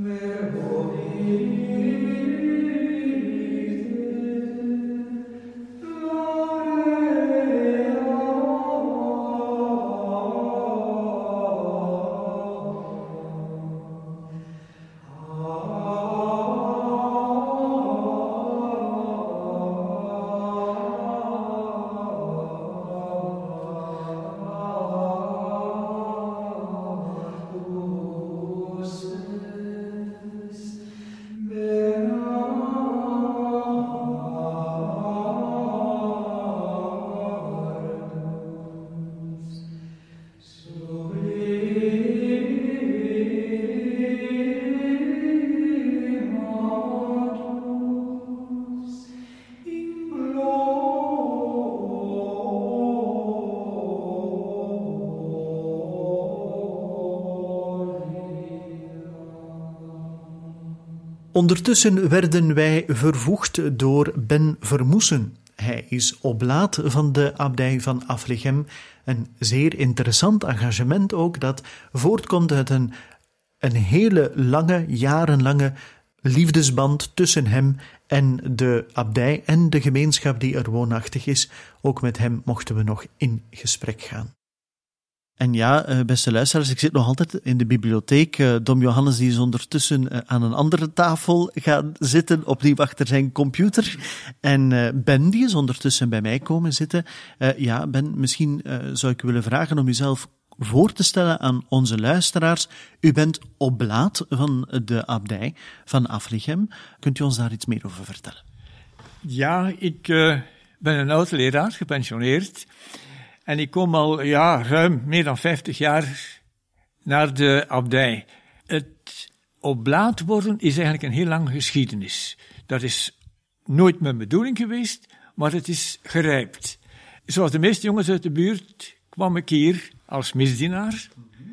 Ondertussen werden wij vervoegd door Ben Vermoesen. Hij is oblaat van de abdij van Aflichem. Een zeer interessant engagement ook, dat voortkomt uit een, een hele lange, jarenlange liefdesband tussen hem en de abdij en de gemeenschap die er woonachtig is. Ook met hem mochten we nog in gesprek gaan. En ja, beste luisteraars, ik zit nog altijd in de bibliotheek. Dom Johannes die is ondertussen aan een andere tafel gaan zitten, opnieuw achter zijn computer. En Ben die is ondertussen bij mij komen zitten. Ja, Ben, misschien zou ik u willen vragen om uzelf voor te stellen aan onze luisteraars. U bent oblaat van de abdij van Aflichem. Kunt u ons daar iets meer over vertellen? Ja, ik uh, ben een oud leraar, gepensioneerd. En ik kom al ja, ruim meer dan vijftig jaar naar de abdij. Het oblaat worden is eigenlijk een heel lange geschiedenis. Dat is nooit mijn bedoeling geweest, maar het is gerijpt. Zoals de meeste jongens uit de buurt kwam ik hier als misdienaar.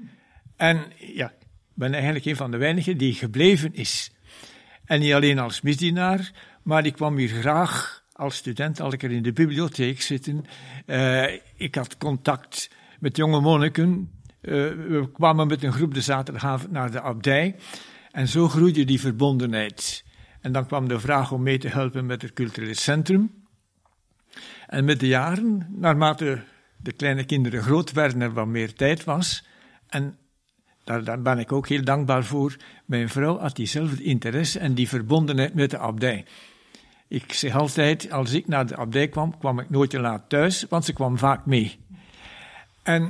En ja, ik ben eigenlijk een van de weinigen die gebleven is. En niet alleen als misdienaar, maar ik kwam hier graag als student, al ik er in de bibliotheek zitten. Uh, ik had contact met jonge monniken. Uh, we kwamen met een groep de zaterdagavond naar de abdij. En zo groeide die verbondenheid. En dan kwam de vraag om mee te helpen met het cultureel centrum. En met de jaren, naarmate de kleine kinderen groot werden, er wat meer tijd was. En daar, daar ben ik ook heel dankbaar voor. Mijn vrouw had diezelfde interesse en die verbondenheid met de abdij. Ik zeg altijd, als ik naar de abdij kwam, kwam ik nooit te laat thuis, want ze kwam vaak mee. En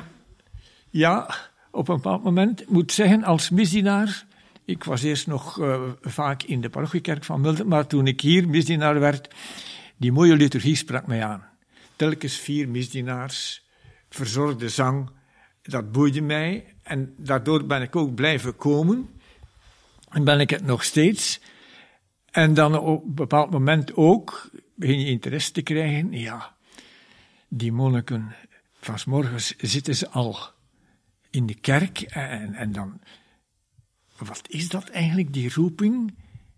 ja, op een bepaald moment, ik moet zeggen, als misdienaar, ik was eerst nog uh, vaak in de parochiekerk van Mulden, maar toen ik hier misdienaar werd, die mooie liturgie sprak mij aan. Telkens vier misdienaars, verzorgde zang, dat boeide mij. En daardoor ben ik ook blijven komen. En ben ik het nog steeds. En dan op een bepaald moment ook begin je interesse te krijgen. Ja, die monniken, van 's morgens zitten ze al in de kerk. En, en dan, wat is dat eigenlijk, die roeping?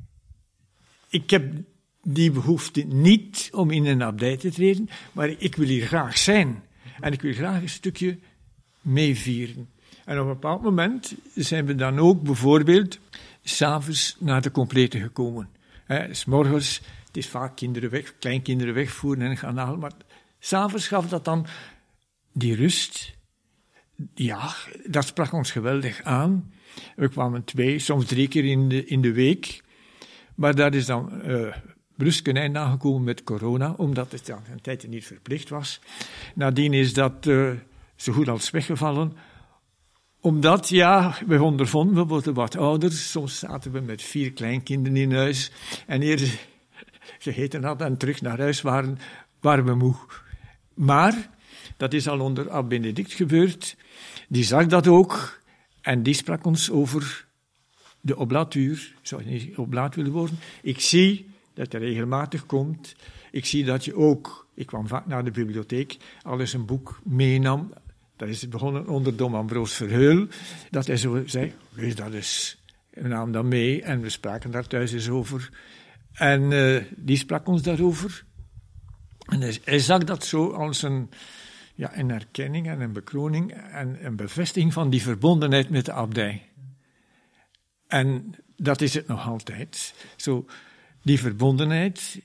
Ik heb die behoefte niet om in een abdij te treden, maar ik wil hier graag zijn. En ik wil graag een stukje meevieren. En op een bepaald moment zijn we dan ook bijvoorbeeld 's avonds naar de complete gekomen. He, 's morgens, het is vaak kinderen weg, kleinkinderen wegvoeren en gaan halen, maar 's avonds gaf dat dan die rust. Ja, dat sprak ons geweldig aan. We kwamen twee, soms drie keer in de, in de week. Maar daar is dan uh, brusк een eind aangekomen met corona, omdat het dan een tijd niet verplicht was. Nadien is dat uh, zo goed als weggevallen. Omdat, ja, we ondervonden, we worden wat ouder. Soms zaten we met vier kleinkinderen in huis. En eer ze gegeten hadden en terug naar huis waren, waren we moe. Maar, dat is al onder Ab Benedict gebeurd. Die zag dat ook. En die sprak ons over de oblatuur. Ik zou niet oblaat willen worden. Ik zie dat er regelmatig komt. Ik zie dat je ook, ik kwam vaak naar de bibliotheek, al eens een boek meenam. Dat is het begonnen onder Dom Ambroos Verheul. Dat hij zo zei, lees dat eens. We namen dat mee en we spraken daar thuis eens over. En uh, die sprak ons daarover. En hij, hij zag dat zo als een, ja, een erkenning en een bekroning en een bevestiging van die verbondenheid met de abdij. En dat is het nog altijd. Zo, die verbondenheid,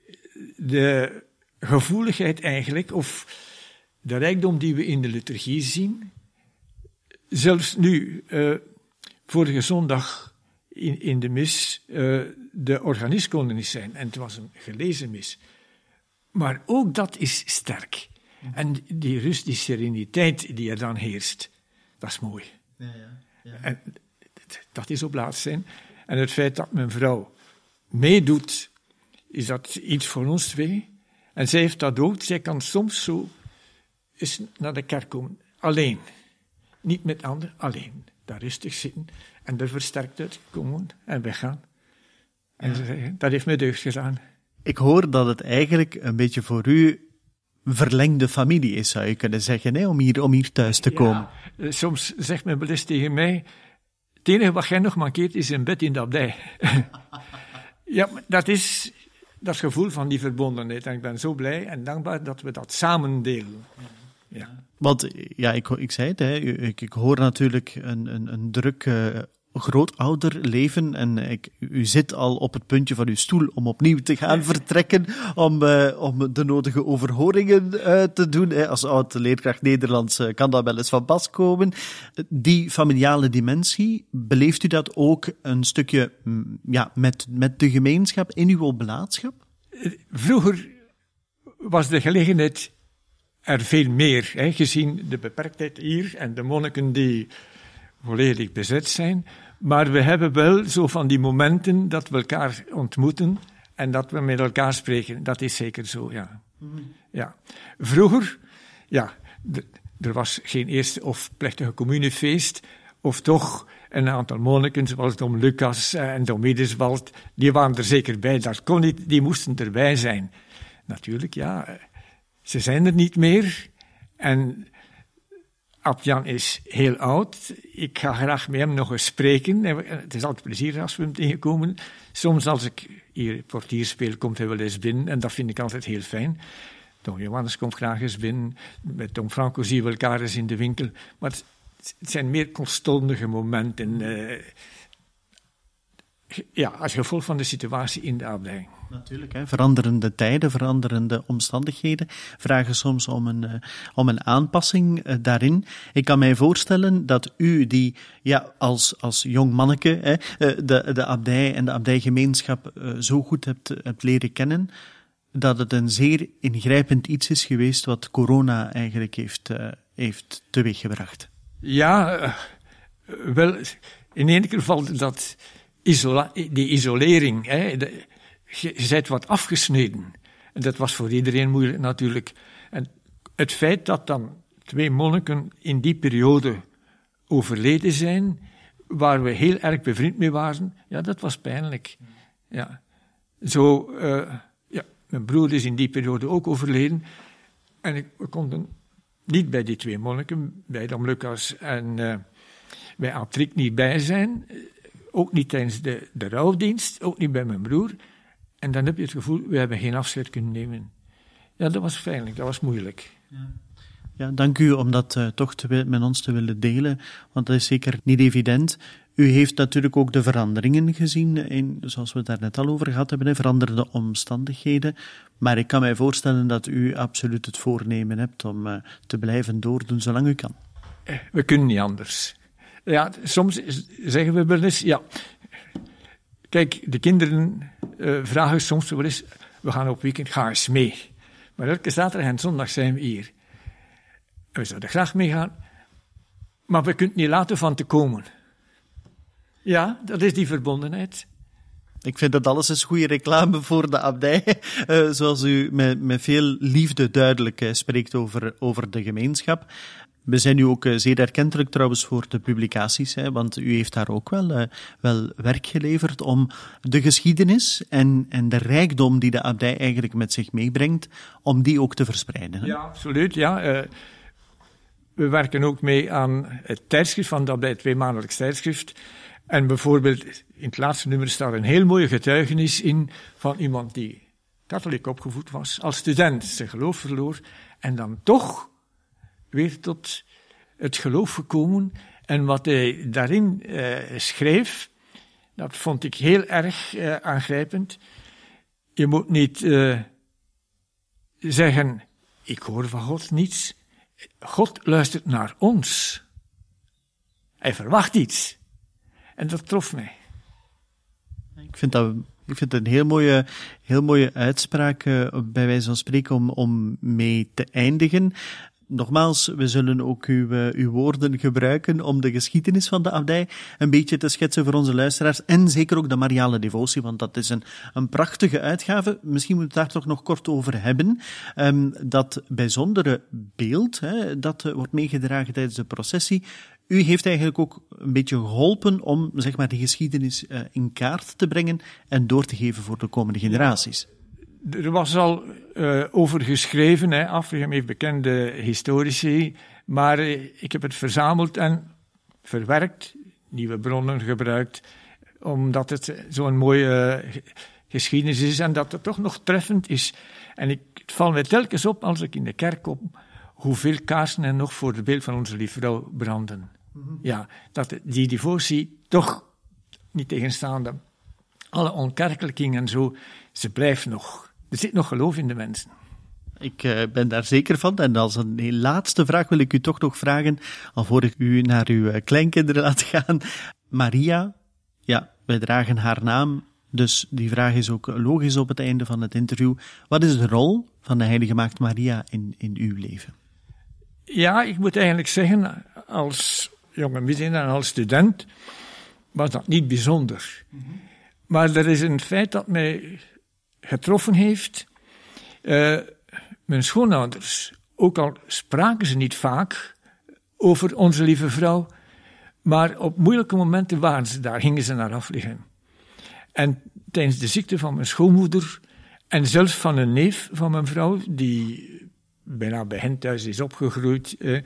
de gevoeligheid eigenlijk, of de rijkdom die we in de liturgie zien. Zelfs nu, uh, vorige zondag in, in de mis, uh, de organist kon er niet zijn. En het was een gelezen mis. Maar ook dat is sterk. En die rust, die sereniteit die er dan heerst, dat is mooi. Ja, ja, ja. En dat is op laatst zijn. En het feit dat mijn vrouw meedoet, is dat iets voor ons twee. En zij heeft dat ook. Zij kan soms zo eens naar de kerk komen. Alleen. Niet met anderen, alleen. Daar rustig zitten. En er versterkt uitkomen en weggaan. En ja. Ze zeggen, dat heeft mij deugd gedaan. Ik hoor dat het eigenlijk een beetje voor u verlengde familie is, zou je kunnen zeggen, hè, om, hier, om hier thuis te komen. Ja, soms zegt men wel eens tegen mij, het enige wat jij nog mankeert is een bed in de abdij. Ja, dat is dat gevoel van die verbondenheid. En ik ben zo blij en dankbaar dat we dat samen delen. Ja. Want, ja, ik, ik zei het, hè, ik, ik hoor natuurlijk een, een, een druk uh, grootouderleven en ik, u zit al op het puntje van uw stoel om opnieuw te gaan vertrekken, om, uh, om de nodige overhoringen uh, te doen. Hè. Als oud-leerkracht Nederlands uh, kan dat wel eens van pas komen. Die familiale dimensie, beleeft u dat ook een stukje mm, ja, met, met de gemeenschap in uw oblaatschap? Vroeger was de gelegenheid er veel meer, hè, gezien de beperktheid hier en de monniken die volledig bezet zijn. Maar we hebben wel zo van die momenten dat we elkaar ontmoeten en dat we met elkaar spreken. Dat is zeker zo, ja. Mm-hmm. Ja. Vroeger, ja, d- er was geen eerste of plechtige communiefeest, of toch een aantal monniken, zoals Dom Lucas en Dom Ideswald, die waren er zeker bij. Dat kon niet, die moesten erbij zijn. Natuurlijk, ja, ze zijn er niet meer. En Abt Jan is heel oud. Ik ga graag met hem nog eens spreken. Het is altijd plezier als we hem tegenkomen. Soms als ik hier portier speel, komt hij wel eens binnen. En dat vind ik altijd heel fijn. Dom Johannes komt graag eens binnen. Met Dom Franco zien we elkaar eens in de winkel. Maar het, het zijn meer kortstondige momenten. Uh, ja, als gevolg van de situatie in de abdij. Natuurlijk, hè. Veranderende tijden, veranderende omstandigheden vragen soms om een, uh, om een aanpassing uh, daarin. Ik kan mij voorstellen dat u die ja, als, als jong manneke hè, uh, de, de abdij en de abdijgemeenschap uh, zo goed hebt, hebt leren kennen, dat het een zeer ingrijpend iets is geweest wat corona eigenlijk heeft, uh, heeft teweeggebracht. Ja, uh, wel, in één keer valt dat isola- die isolering, hè, de, je bent wat afgesneden. En dat was voor iedereen moeilijk natuurlijk. En het feit dat dan twee monniken in die periode overleden zijn, waar we heel erg bevriend mee waren, ja, dat was pijnlijk. Ja. Zo, uh, ja, mijn broer is in die periode ook overleden. En ik, we konden niet bij die twee monniken, bij Dom Lucas en uh, bij Abt Rik niet bij zijn. Ook niet tijdens de, de rouwdienst, ook niet bij mijn broer. En dan heb je het gevoel, we hebben geen afscheid kunnen nemen. Ja, dat was pijnlijk, dat was moeilijk. Ja. Ja, dank u om dat uh, toch te, met ons te willen delen, want dat is zeker niet evident. U heeft natuurlijk ook de veranderingen gezien, in, zoals we het daar net al over gehad hebben, veranderde omstandigheden. Maar ik kan mij voorstellen dat u absoluut het voornemen hebt om uh, te blijven doordoen zolang u kan. We kunnen niet anders. Ja, soms zeggen we wel eens, ja, kijk, de kinderen uh, vragen soms wel eens, we gaan op weekend, ga eens mee. Maar elke zaterdag en zondag zijn we hier. We zouden graag meegaan, maar we kunnen het niet laten van te komen. Ja, dat is die verbondenheid. Ik vind dat alles is goede reclame voor de abdij, uh, zoals u met, met veel liefde duidelijk uh, spreekt over, over de gemeenschap. We zijn nu ook uh, zeer erkentelijk trouwens voor de publicaties, hè, want u heeft daar ook wel, uh, wel werk geleverd om de geschiedenis en, en de rijkdom die de abdij eigenlijk met zich meebrengt, om die ook te verspreiden. Hè? Ja, absoluut, ja. Uh, we werken ook mee aan het tijdschrift van de abdij, het tweemaandelijks tijdschrift. En bijvoorbeeld, in het laatste nummer staat een heel mooie getuigenis in van iemand die katholiek opgevoed was, als student zijn geloof verloor en dan toch weer tot het geloof gekomen. En wat hij daarin uh, schreef, dat vond ik heel erg uh, aangrijpend. Je moet niet uh, zeggen, ik hoor van God niets. God luistert naar ons. Hij verwacht iets. En dat trof mij. Ik vind dat, ik vind het een heel mooie, heel mooie uitspraak, uh, bij wijze van spreken, om, om mee te eindigen. Nogmaals, we zullen ook uw, uh, uw woorden gebruiken om de geschiedenis van de abdij een beetje te schetsen voor onze luisteraars. En zeker ook de Mariale devotie, want dat is een, een prachtige uitgave. Misschien moeten we het daar toch nog kort over hebben. Um, dat bijzondere beeld, hè, dat uh, wordt meegedragen tijdens de processie. U heeft eigenlijk ook een beetje geholpen om, zeg maar, de geschiedenis uh, in kaart te brengen en door te geven voor de komende generaties. Er was al uh, over geschreven, hè. Aflichem heeft bekende historici, maar uh, ik heb het verzameld en verwerkt, nieuwe bronnen gebruikt, omdat het zo'n mooie uh, geschiedenis is en dat het toch nog treffend is. En ik, het valt mij telkens op als ik in de kerk kom, hoeveel kaarsen er nog voor het beeld van onze lieve vrouw branden. Mm-hmm. Ja, dat die devotie toch, niet tegenstaande alle onkerkelijking en zo, ze blijft nog. Er zit nog geloof in de mensen. Ik uh, ben daar zeker van. En als een laatste vraag wil ik u toch nog vragen, alvorens ik u naar uw uh, kleinkinderen laat gaan. Maria, ja, wij dragen haar naam, dus die vraag is ook logisch op het einde van het interview. Wat is de rol van de heilige maagd Maria in, in uw leven? Ja, ik moet eigenlijk zeggen, als jonge misdienaar en als student was dat niet bijzonder. Mm-hmm. Maar er is een feit dat mij getroffen heeft. Uh, mijn schoonouders, ook al spraken ze niet vaak over onze lieve vrouw, maar op moeilijke momenten waren ze daar, gingen ze naar Aflichem. En tijdens de ziekte van mijn schoonmoeder en zelfs van een neef van mijn vrouw, die bijna bij hen thuis is opgegroeid, uh,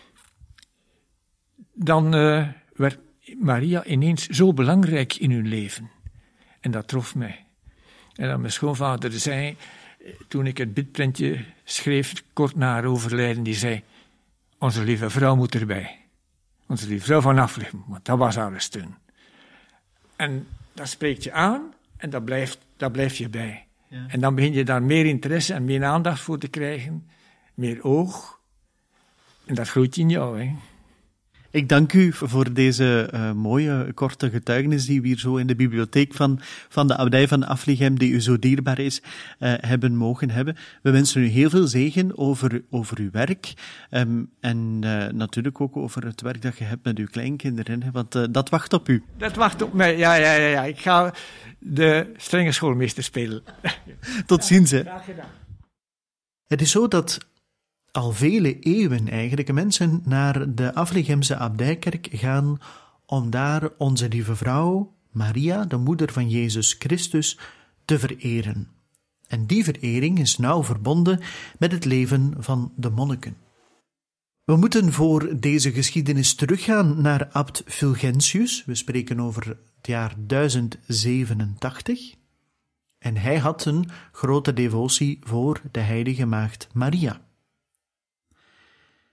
dan uh, werd Maria ineens zo belangrijk in hun leven. En dat trof mij. En dan mijn schoonvader zei, toen ik het bidprentje schreef, kort na haar overlijden, die zei, onze lieve vrouw moet erbij. Onze lieve vrouw van Aflichem, want dat was haar steun. En dat spreekt je aan en dat blijft, dat blijf je bij. Ja. En dan begin je daar meer interesse en meer aandacht voor te krijgen, meer oog. En dat groeit in jou, hè. Ik dank u voor deze uh, mooie, korte getuigenis die we hier zo in de bibliotheek van, van de abdij van Aflichem, die u zo dierbaar is, uh, hebben mogen hebben. We wensen u heel veel zegen over, over uw werk um, en uh, natuurlijk ook over het werk dat je hebt met uw kleinkinderen, hè, want uh, dat wacht op u. Dat wacht op mij, ja, ja, ja, ja. Ik ga de strenge schoolmeester spelen. Tot ziens, hè. Graag gedaan. Het is zo dat al vele eeuwen eigenlijk mensen naar de Aflichemse abdijkerk gaan om daar onze lieve vrouw, Maria, de moeder van Jezus Christus, te vereren. En die verering is nauw verbonden met het leven van de monniken. We moeten voor deze geschiedenis teruggaan naar abt Fulgentius. We spreken over het jaar duizend zevenentachtig. En hij had een grote devotie voor de heilige maagd Maria.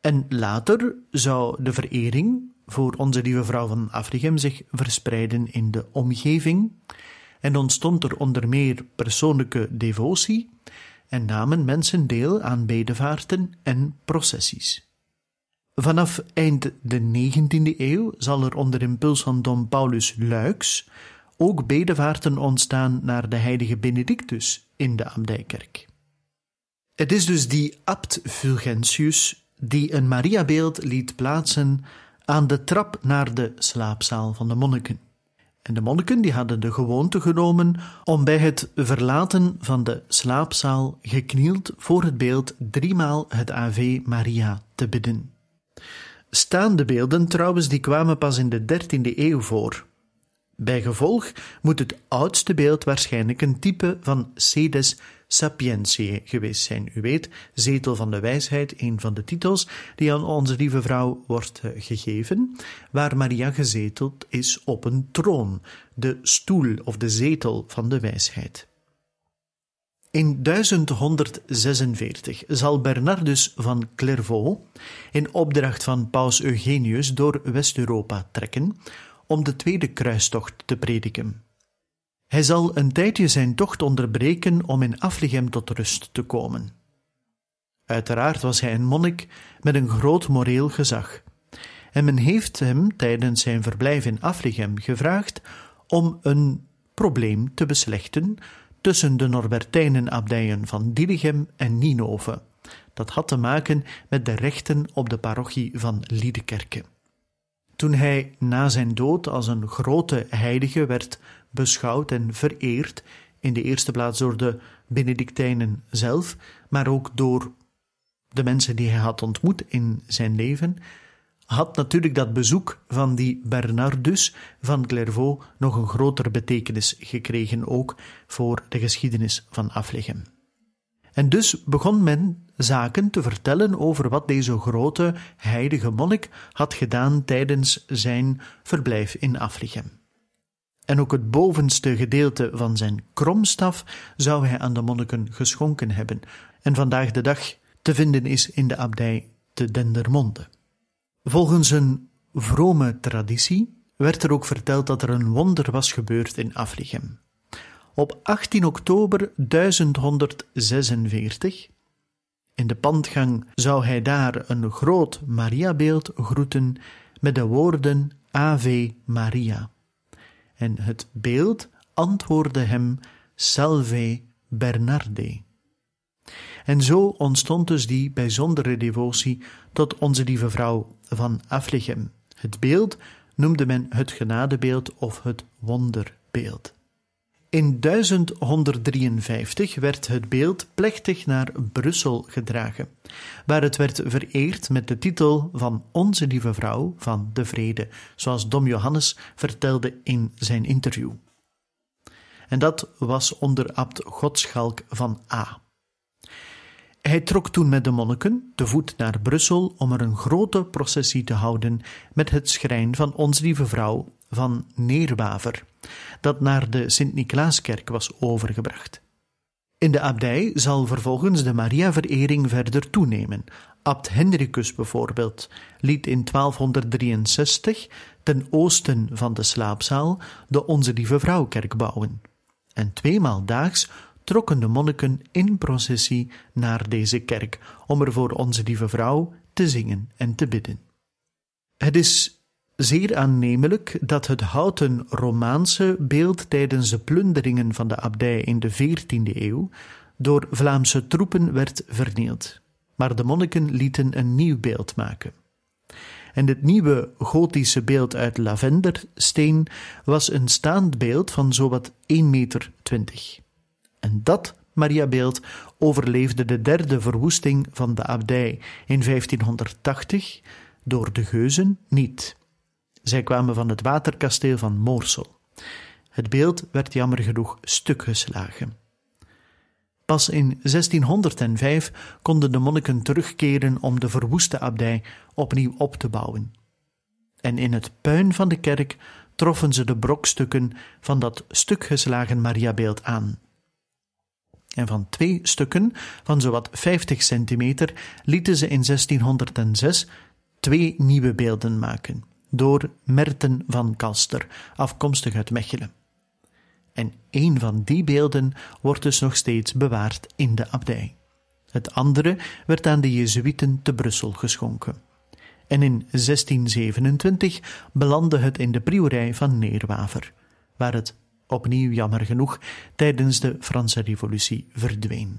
En later zou de verering voor Onze Lieve Vrouw van Affligem zich verspreiden in de omgeving en ontstond er onder meer persoonlijke devotie en namen mensen deel aan bedevaarten en processies. Vanaf eind de negentiende eeuw zal er onder impuls van Dom Paulus Luyckx ook bedevaarten ontstaan naar de heilige Benedictus in de abdijkerk. Het is dus die abt Fulgentius die een Mariabeeld liet plaatsen aan de trap naar de slaapzaal van de monniken. En de monniken die hadden de gewoonte genomen om bij het verlaten van de slaapzaal geknield voor het beeld driemaal het Ave Maria te bidden. Staande beelden trouwens, die kwamen pas in de dertiende eeuw voor. Bijgevolg moet het oudste beeld waarschijnlijk een type van Sedes Sapientiae geweest zijn. U weet, zetel van de wijsheid, een van de titels die aan Onze Lieve Vrouw wordt gegeven, waar Maria gezeteld is op een troon, de stoel of de zetel van de wijsheid. In duizend honderdzesenveertig zal Bernardus van Clairvaux in opdracht van paus Eugenius door West-Europa trekken om de tweede kruistocht te prediken. Hij zal een tijdje zijn tocht onderbreken om in Affligem tot rust te komen. Uiteraard was hij een monnik met een groot moreel gezag, en men heeft hem tijdens zijn verblijf in Affligem gevraagd om een probleem te beslechten tussen de Norbertijnenabdijen van Dilligem en Ninove. Dat had te maken met de rechten op de parochie van Liedekerke. Toen hij na zijn dood als een grote heilige werd beschouwd en vereerd, in de eerste plaats door de Benedictijnen zelf, maar ook door de mensen die hij had ontmoet in zijn leven, had natuurlijk dat bezoek van die Bernardus van Clairvaux nog een grotere betekenis gekregen, ook voor de geschiedenis van Affligem. En dus begon men zaken te vertellen over wat deze grote heilige monnik had gedaan tijdens zijn verblijf in Affligem. En ook het bovenste gedeelte van zijn kromstaf zou hij aan de monniken geschonken hebben, en vandaag de dag te vinden is in de abdij te Dendermonde. Volgens een vrome traditie werd er ook verteld dat er een wonder was gebeurd in Affligem. Op achttien oktober duizend honderdzesenveertig, in de pandgang, zou hij daar een groot Mariabeeld groeten met de woorden Ave Maria. En het beeld antwoordde hem Salve Bernarde. En zo ontstond dus die bijzondere devotie tot Onze Lieve Vrouw van Affligem. Het beeld noemde men het genadebeeld of het wonderbeeld. In duizend honderddrieënvijftig werd het beeld plechtig naar Brussel gedragen, waar het werd vereerd met de titel van Onze Lieve Vrouw van de Vrede, zoals Dom Johannes vertelde in zijn interview. En dat was onder abt Godschalk van A. Hij trok toen met de monniken te voet naar Brussel om er een grote processie te houden met het schrijn van Onze Lieve Vrouw van Neerwaver, dat naar de Sint-Niklaaskerk was overgebracht. In de abdij zal vervolgens de Maria-verering verder toenemen. Abt Hendrikus bijvoorbeeld liet in twaalfhonderddrieënzestig ten oosten van de slaapzaal de Onze Lieve Vrouwkerk bouwen. En tweemaal daags trokken de monniken in processie naar deze kerk om er voor Onze Lieve Vrouw te zingen en te bidden. Het is zeer aannemelijk dat het houten Romaanse beeld tijdens de plunderingen van de abdij in de veertiende eeuw door Vlaamse troepen werd vernield, maar de monniken lieten een nieuw beeld maken. En het nieuwe gotische beeld uit lavendersteen was een staand beeld van zowat één meter twintig. En dat Mariabeeld overleefde de derde verwoesting van de abdij in vijftienhonderdtachtig door de Geuzen niet. Zij kwamen van het waterkasteel van Moorsel. Het beeld werd jammer genoeg stukgeslagen. Pas in zestienhonderdvijf konden de monniken terugkeren om de verwoeste abdij opnieuw op te bouwen. En in het puin van de kerk troffen ze de brokstukken van dat stukgeslagen Mariabeeld aan. En van twee stukken van zowat vijftig centimeter lieten ze in zestienhonderdzes twee nieuwe beelden maken, door Merten van Kalster, afkomstig uit Mechelen. En één van die beelden wordt dus nog steeds bewaard in de abdij. Het andere werd aan de Jezuïeten te Brussel geschonken. En in zestien zevenentwintig belandde het in de prioerij van Neerwaver, waar het, opnieuw jammer genoeg, tijdens de Franse Revolutie verdween.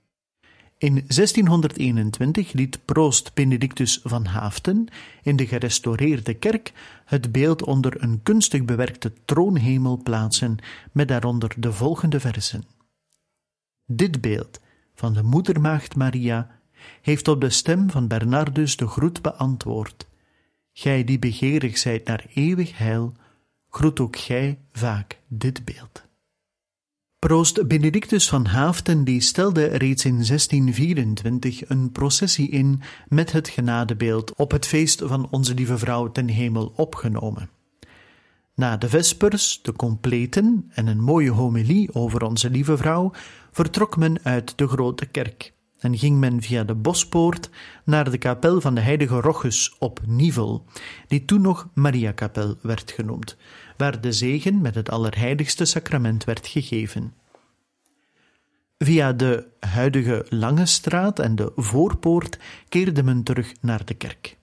In zestienhonderdeenentwintig liet proost Benedictus van Haaften in de gerestaureerde kerk het beeld onder een kunstig bewerkte troonhemel plaatsen met daaronder de volgende verzen. Dit beeld van de moedermaagd Maria heeft op de stem van Bernardus de groet beantwoord. Gij die begeerig zijt naar eeuwig heil, groet ook gij vaak dit beeld. Proost Benedictus van Haaften die stelde reeds in zestien vierentwintig een processie in met het genadebeeld op het feest van Onze Lieve Vrouw ten Hemel opgenomen. Na de vespers, de completen en een mooie homilie over Onze Lieve Vrouw vertrok men uit de grote kerk en ging men via de Bospoort naar de kapel van de heilige Rochus op Nivel, die toen nog Mariakapel werd genoemd, waar de zegen met het Allerheiligste Sacrament werd gegeven. Via de huidige Lange Straat en de Voorpoort keerde men terug naar de kerk.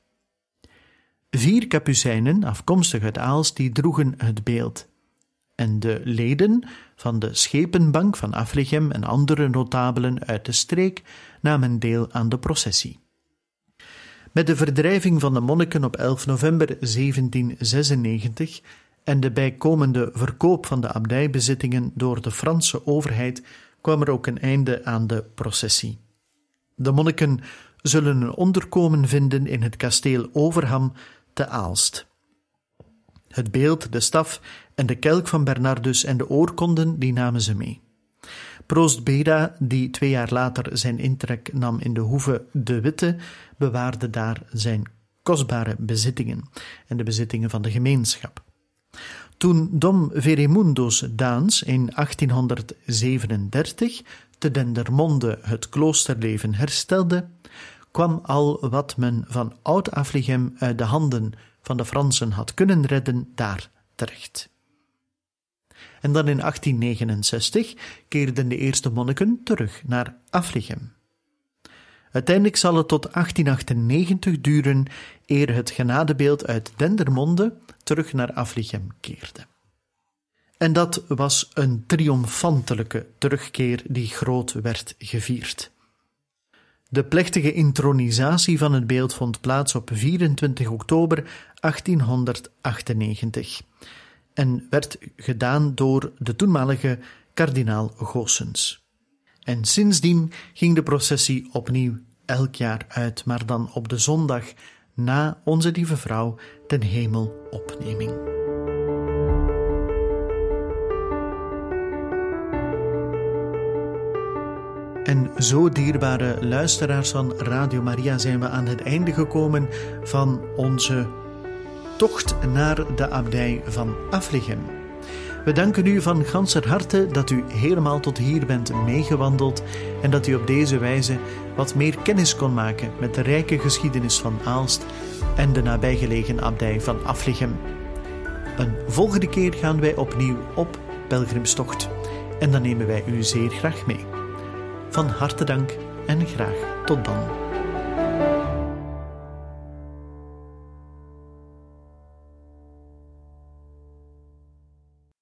Vier kapucijnen, afkomstig uit Aalst, die droegen het beeld. En de leden van de Schepenbank van Affligem en andere notabelen uit de streek namen deel aan de processie. Met de verdrijving van de monniken op elf november zeventien zesennegentig en de bijkomende verkoop van de abdijbezittingen door de Franse overheid kwam er ook een einde aan de processie. De monniken zullen een onderkomen vinden in het kasteel Overham te Aalst. Het beeld, de staf en de kelk van Bernardus en de oorkonden, die namen ze mee. Proost Beda, die twee jaar later zijn intrek nam in de hoeve De Witte, bewaarde daar zijn kostbare bezittingen en de bezittingen van de gemeenschap. Toen Dom Veremundos Daans in achttienhonderdzevenendertig te Dendermonde het kloosterleven herstelde, kwam al wat men van Oud-Affligem uit de handen van de Fransen had kunnen redden daar terecht. En dan in achttien negenenzestig keerden de eerste monniken terug naar Affligem. Uiteindelijk zal het tot achttien achtennegentig duren eer het genadebeeld uit Dendermonde terug naar Affligem keerde. En dat was een triomfantelijke terugkeer die groot werd gevierd. De plechtige intronisatie van het beeld vond plaats op vierentwintig oktober achttienhonderdachtennegentig en werd gedaan door de toenmalige kardinaal Goossens. En sindsdien ging de processie opnieuw elk jaar uit, maar dan op de zondag na Onze Lieve Vrouw ten Hemelopneming. En zo, dierbare luisteraars van Radio Maria, zijn we aan het einde gekomen van onze tocht naar de abdij van Affligem. We danken u van ganser harte dat u helemaal tot hier bent meegewandeld en dat u op deze wijze wat meer kennis kon maken met de rijke geschiedenis van Aalst en de nabijgelegen abdij van Affligem. Een volgende keer gaan wij opnieuw op pelgrimstocht en dan nemen wij u zeer graag mee. Van harte dank en graag tot dan.